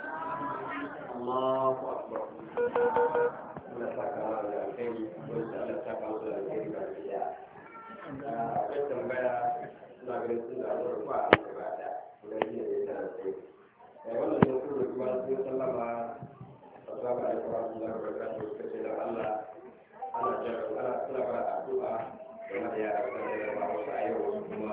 Allahu akbar. Allah saka da alheri wanda Allah saka da alheri ba ya akwai tambaya suna ganin sun da alwar ba a gaba da guda biyu da ya tara sai wannan sun kuro kuma sun sallama assalamu alaikum wa rahmatullahi wa barakatuh suka ce da Allah ana suna fara addu'a game da yara da ba wasu a yau kuma